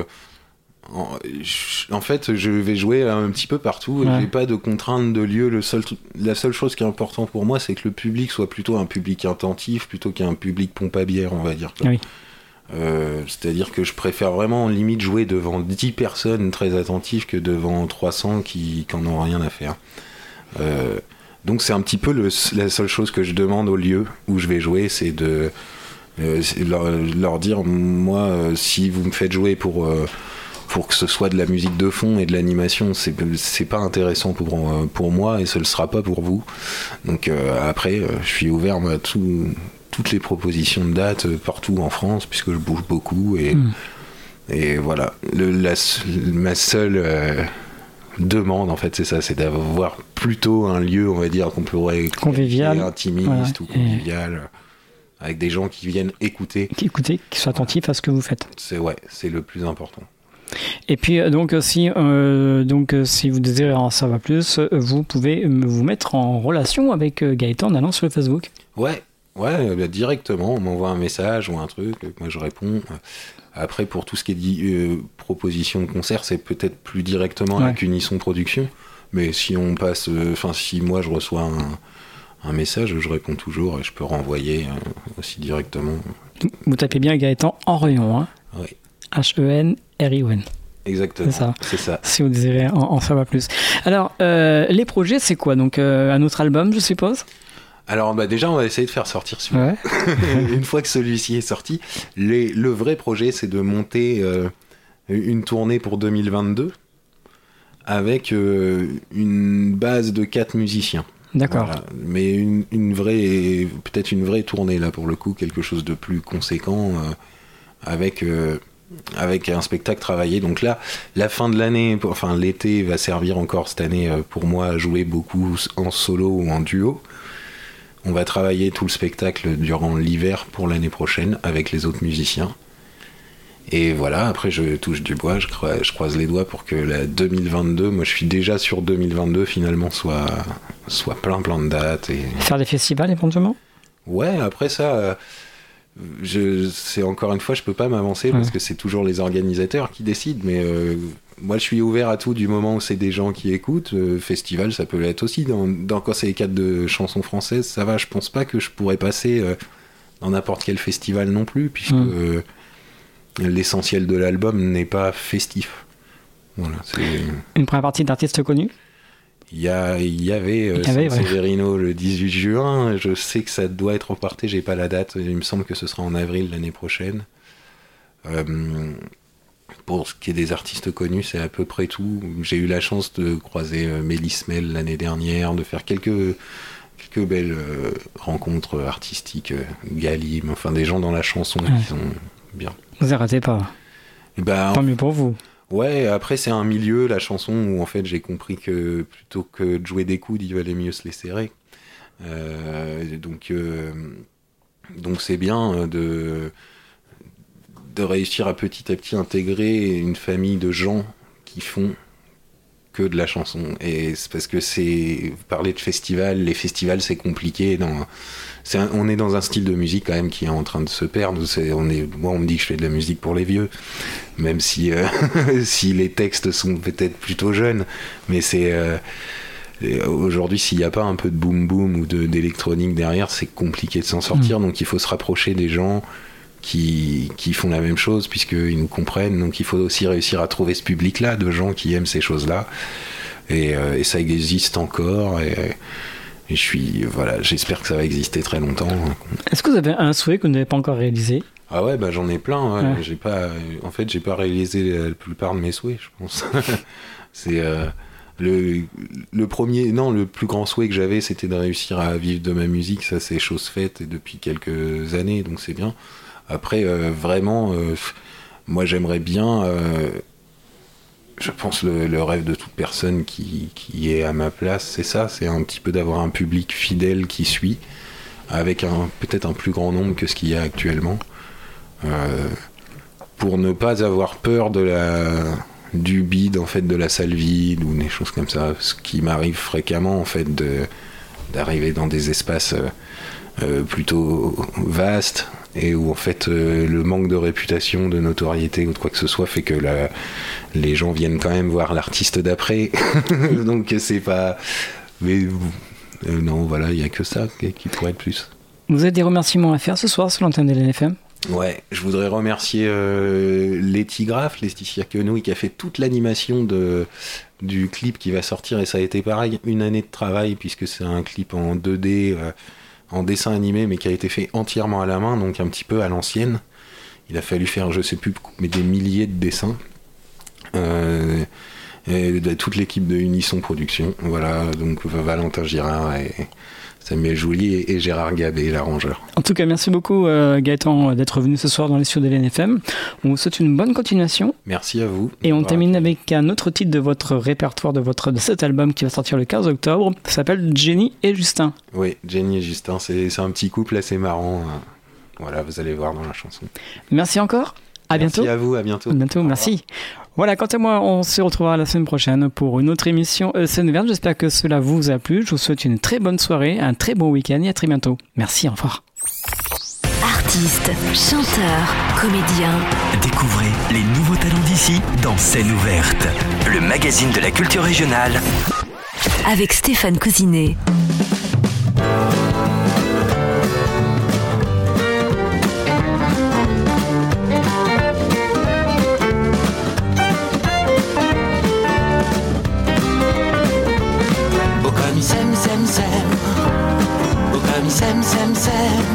en fait, je vais jouer un petit peu partout. J'ai pas de contrainte de lieu. La seule chose qui est importante pour moi, c'est que le public soit plutôt un public attentif plutôt qu'un public pompe à bière, on va dire. Oui. C'est-à-dire que je préfère vraiment limite jouer devant 10 personnes très attentives que devant 300 qui n'en ont rien à faire. Donc c'est un petit peu la seule chose que je demande au lieu où je vais jouer, c'est de leur dire, moi, si vous me faites jouer pour que ce soit de la musique de fond et de l'animation, c'est pas intéressant pour moi et ce le sera pas pour vous. Donc après, je suis ouvert à toutes les propositions de dates partout en France, puisque je bouge beaucoup et voilà. Ma seule demande, en fait, c'est ça, c'est d'avoir plutôt un lieu, on va dire, qu'on pourrait convivial, intimiste ou convivial. avec des gens qui viennent écouter. Qui soient attentifs à ce que vous faites. C'est le plus important. Et puis donc si vous désirez en savoir plus, vous pouvez vous mettre en relation avec Gaëtan en allant sur le Facebook. Ouais, directement, on m'envoie un message ou un truc, moi je réponds. Après, pour tout ce qui est dit proposition de concert, c'est peut-être plus directement avec Unisson Production, mais si on passe, si moi je reçois un message, je réponds toujours et je peux renvoyer aussi directement. Vous tapez bien Gaëtan Henrion, hein. Oui. Henrion. Exactement. C'est ça. Si vous désirez en savoir plus. Alors, les projets, c'est quoi? Donc, un autre album, je suppose? Alors, déjà, on va essayer de faire sortir celui-là. Ouais. Une fois que celui-ci est sorti, le vrai projet, c'est de monter une tournée pour 2022 avec une base de 4 musiciens. D'accord. Voilà. Mais peut-être une vraie tournée, là, pour le coup, quelque chose de plus conséquent, avec un spectacle travaillé. Donc là, la fin de l'année, l'été va servir encore cette année pour moi à jouer beaucoup en solo ou en duo. On va travailler tout le spectacle durant l'hiver pour l'année prochaine avec les autres musiciens. Et voilà, après je touche du bois, je croise les doigts pour que la 2022, moi je suis déjà sur 2022 finalement, soit plein de dates. Et... Faire des festivals éventuellement ? Ouais, après ça... c'est encore une fois, je peux pas m'avancer parce que c'est toujours les organisateurs qui décident, mais moi je suis ouvert à tout du moment où c'est des gens qui écoutent. Festival, ça peut l'être aussi. Quand c'est les cadres de chansons françaises, ça va. Je pense pas que je pourrais passer dans n'importe quel festival non plus, puisque l'essentiel de l'album n'est pas festif. Voilà, c'est... Une première partie d'artistes connus. Il y avait Severino le 18 juin, je sais que ça doit être reporté, j'ai pas la date, il me semble que ce sera en avril l'année prochaine. Pour ce qui est des artistes connus, c'est à peu près tout. J'ai eu la chance de croiser Mélis Mel l'année dernière, de faire quelques belles rencontres artistiques, Galim, des gens dans la chanson qui sont bien. Vous arrêtez pas. Tant mieux pour vous. Ouais, après c'est un milieu, la chanson, où en fait j'ai compris que plutôt que de jouer des coudes, il valait mieux se les serrer. Donc c'est bien de réussir à petit intégrer une famille de gens qui font que de la chanson. Et c'est parce que parler de festival, les festivals c'est compliqué. On est dans un style de musique quand même qui est en train de se perdre. Moi on me dit que je fais de la musique pour les vieux, même si les textes sont peut-être plutôt jeunes, mais c'est aujourd'hui s'il n'y a pas un peu de boom boom ou d'électronique derrière, c'est compliqué de s'en sortir. Donc il faut se rapprocher des gens qui font la même chose puisqu'ils nous comprennent. Donc il faut aussi réussir à trouver ce public-là de gens qui aiment ces choses-là, et ça existe encore. Et j'espère que ça va exister très longtemps. Est-ce que vous avez un souhait que vous n'avez pas encore réalisé ? Ah ouais, j'en ai plein. Ouais. J'ai pas réalisé la plupart de mes souhaits, je pense. C'est le plus grand souhait que j'avais, c'était de réussir à vivre de ma musique. Ça, c'est chose faite et depuis quelques années, donc c'est bien. Après, vraiment, moi j'aimerais bien. Je pense le rêve de toute personne qui est à ma place, c'est ça, c'est un petit peu d'avoir un public fidèle qui suit, avec peut-être un plus grand nombre que ce qu'il y a actuellement, pour ne pas avoir peur du bide, en fait, de la salle vide ou des choses comme ça, ce qui m'arrive fréquemment, en fait, d'arriver dans des espaces plutôt vastes, et où en fait le manque de réputation, de notoriété ou de quoi que ce soit fait que les gens viennent quand même voir l'artiste d'après. Donc c'est pas... Mais non, voilà, il n'y a que ça qui pourrait être plus. Vous avez des remerciements à faire ce soir sur l'antenne de l'NFM ? Ouais, je voudrais remercier Laetitia Quenouille qui a fait toute l'animation du clip qui va sortir, et ça a été pareil, une année de travail puisque c'est un clip en 2D... en dessin animé, mais qui a été fait entièrement à la main, donc un petit peu à l'ancienne. Il a fallu faire, je sais plus, mais des milliers de dessins. Et toute l'équipe de Unisson Production, voilà, donc Valentin Girard et Samuel Joulier et Gérard Gabé, l'arrangeur. En tout cas, merci beaucoup Gaëtan d'être venu ce soir dans les studios de l'NFM. On vous souhaite une bonne continuation. Merci à vous. Et on termine avec un autre titre de votre répertoire, de cet album qui va sortir le 15 octobre. Ça s'appelle Jenny et Justin. Oui, Jenny et Justin, c'est un petit couple assez marrant. Voilà, vous allez voir dans la chanson. Merci encore. À bientôt. Merci à vous, à bientôt. À bientôt, merci. Voilà, quant à moi, on se retrouvera la semaine prochaine pour une autre émission Scène Verte. J'espère que cela vous a plu. Je vous souhaite une très bonne soirée, un très bon week-end et à très bientôt. Merci, au revoir. Artistes, chanteurs, comédiens. Découvrez les nouveaux talents d'ici dans Scène Ouverte, le magazine de la culture régionale. Avec Stéphane Cousinet. Oh comme il s'aime, s'aime, s'aime. Oh comme il s'aime, s'aime, s'aime.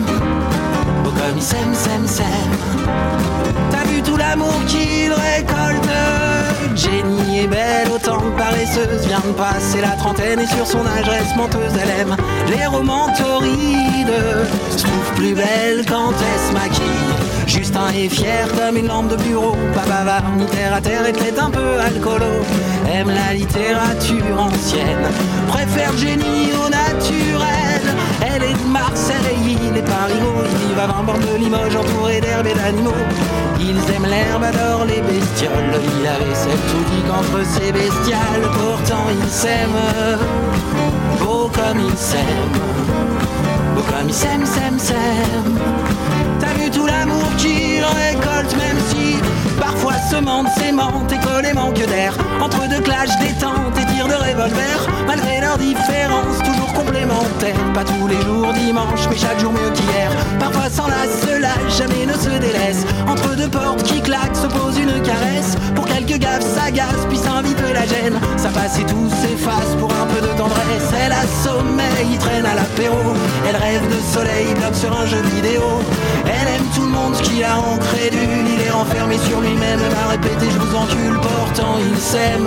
Oh comme il s'aime, s'aime, s'aime. T'as vu tout l'amour qu'il récolte. Jenny est belle autant que paresseuse. Vient de passer la trentaine et sur son âge reste menteuse. Elle aime les romans torrides. Se trouve plus belle quand elle se maquille. Justin est fier comme une lampe de bureau. Pas bavard ni terre à terre et peut-être un peu alcoolo. Aime la littérature ancienne. Préfère Jenny au naturel. Elle est de Marseille, il est Parigot. Ils vivent à 20 bornes de Limoges entourés d'herbes et d'animaux. Ils aiment l'herbe, adorent les bestioles. Il avait cette tout dit qu'entre ces bestiales. Pourtant ils s'aiment. Beau comme ils s'aiment. Beau comme ils s'aiment, s'aiment, s'aiment. T'as vu tout l'amour qu'ils récoltent. Même si parfois se mentent, s'aimantent et collent manque d'air. Entre deux clashs détente et tirs de revolver. Malgré leurs différences, toujours complémentaires. Pas tous les jours dimanche, mais chaque jour mieux qu'hier. Parfois sans la se lâche, jamais ne se délaisse. Entre deux portes qui claquent, se pose une caresse. Pour quelques gaffes s'agace, puis s'invite la gêne. Ça passe et tout s'efface pour un peu de tendresse. Elle a sommeil, il traîne à l'apéro. Elle rêve de soleil, bloque sur un jeu vidéo. Elle aime tout le monde qui la rend crédule. Il est renfermé sur lui-même, elle m'a répété je vous encule. Pourtant il s'aime.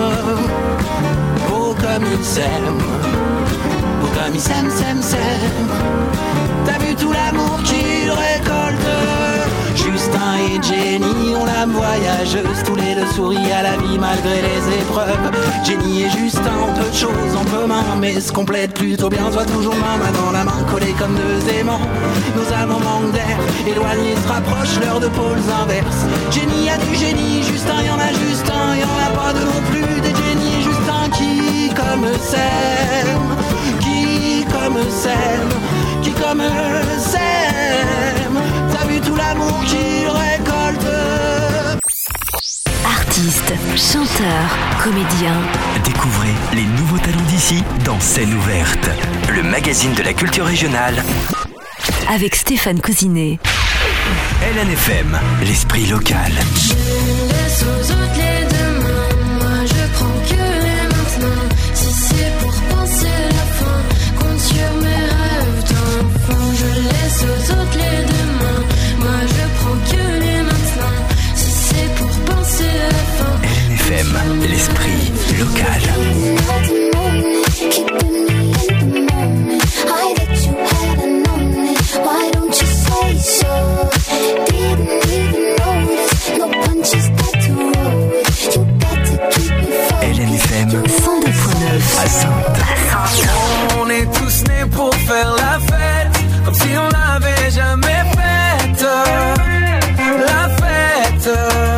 Oh comme il s'aime. Oh comme il s'aime, s'aime, s'aime. T'as vu tout l'amour qu'il récolte. Justin et Jenny ont l'âme voyageuse. Tous les deux sourient à la vie malgré les épreuves. Jenny et Justin ont peu de choses en commun, mais se complètent plutôt bien. Soit toujours main dans la main, collés comme deux aimants. Nos amants manquent d'air, éloignés se rapprochent, l'heure de pôles inverses. Jenny a du génie, Justin y en a Justin. Y en a pas de non plus des Jenny et Justin qui comme s'aiment. Qui comme s'aiment. Qui comme s'aiment. T'as vu tout l'amour qu'ils récoltent. Artistes, chanteurs, comédiens. Découvrez les nouveaux talents d'ici dans Scène Ouverte, le magazine de la culture régionale. Avec Stéphane Cousinet. LNFM, l'esprit local. Je laisse aux autres les demain. Moi je prends que les maintenant. Si c'est pour penser la fin, compte sur mes rêves d'enfant. Je laisse aux autres les demain. Moi je prends que les maintenant. Si c'est pour penser la fin. LNFM, l'esprit local. Why don't you say so? Didn't even notice. No punches that to roll with. You got to keep me focused. LNFM 102.9 à Sainte. On est tous nés pour faire la fête, comme si on l'avait jamais faite. La fête.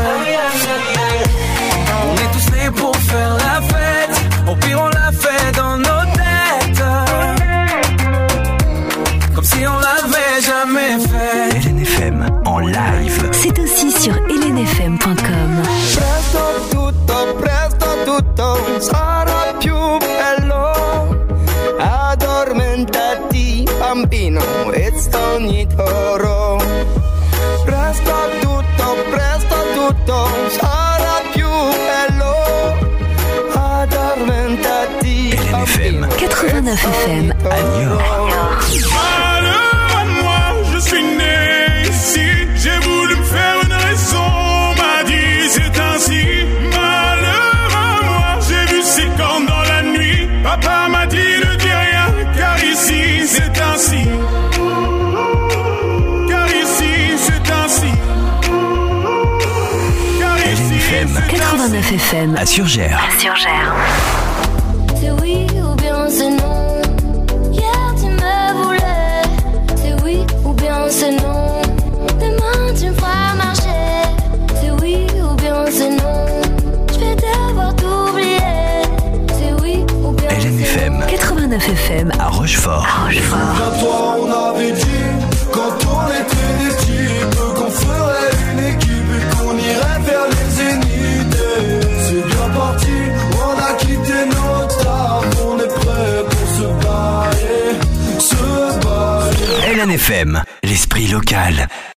On est tous nés pour faire la fête. Au pire on la fait dans nos têtes, comme si on l'avait jamais fait. LNFM en live. C'est aussi sur lnfm.com. Presto tutto sarà più bello. Addormentati bambino e sta ogni toro. Presto tutto sarà più bello. Addormentati LNFM 89 FM à Niort. Malheur à moi, je suis né ici. J'ai voulu me faire une raison, m'a dit c'est ainsi. Malheur à moi, j'ai vu ses cornes dans la nuit. Papa m'a dit ne dis rien, car ici c'est ainsi. Car ici c'est ainsi. Car ici LNFM 89 FM à Surgères. C'est oui ou bien c'est non. Hier tu me voulais. C'est oui ou bien c'est non. LNFM à Rochefort. Toi, on avait dit, quand on était des types, qu'on ferait une équipe et qu'on irait vers les zéniths. C'est bien parti, on a quitté nos tables, on est prêt pour se bailler. LNFM, l'esprit local.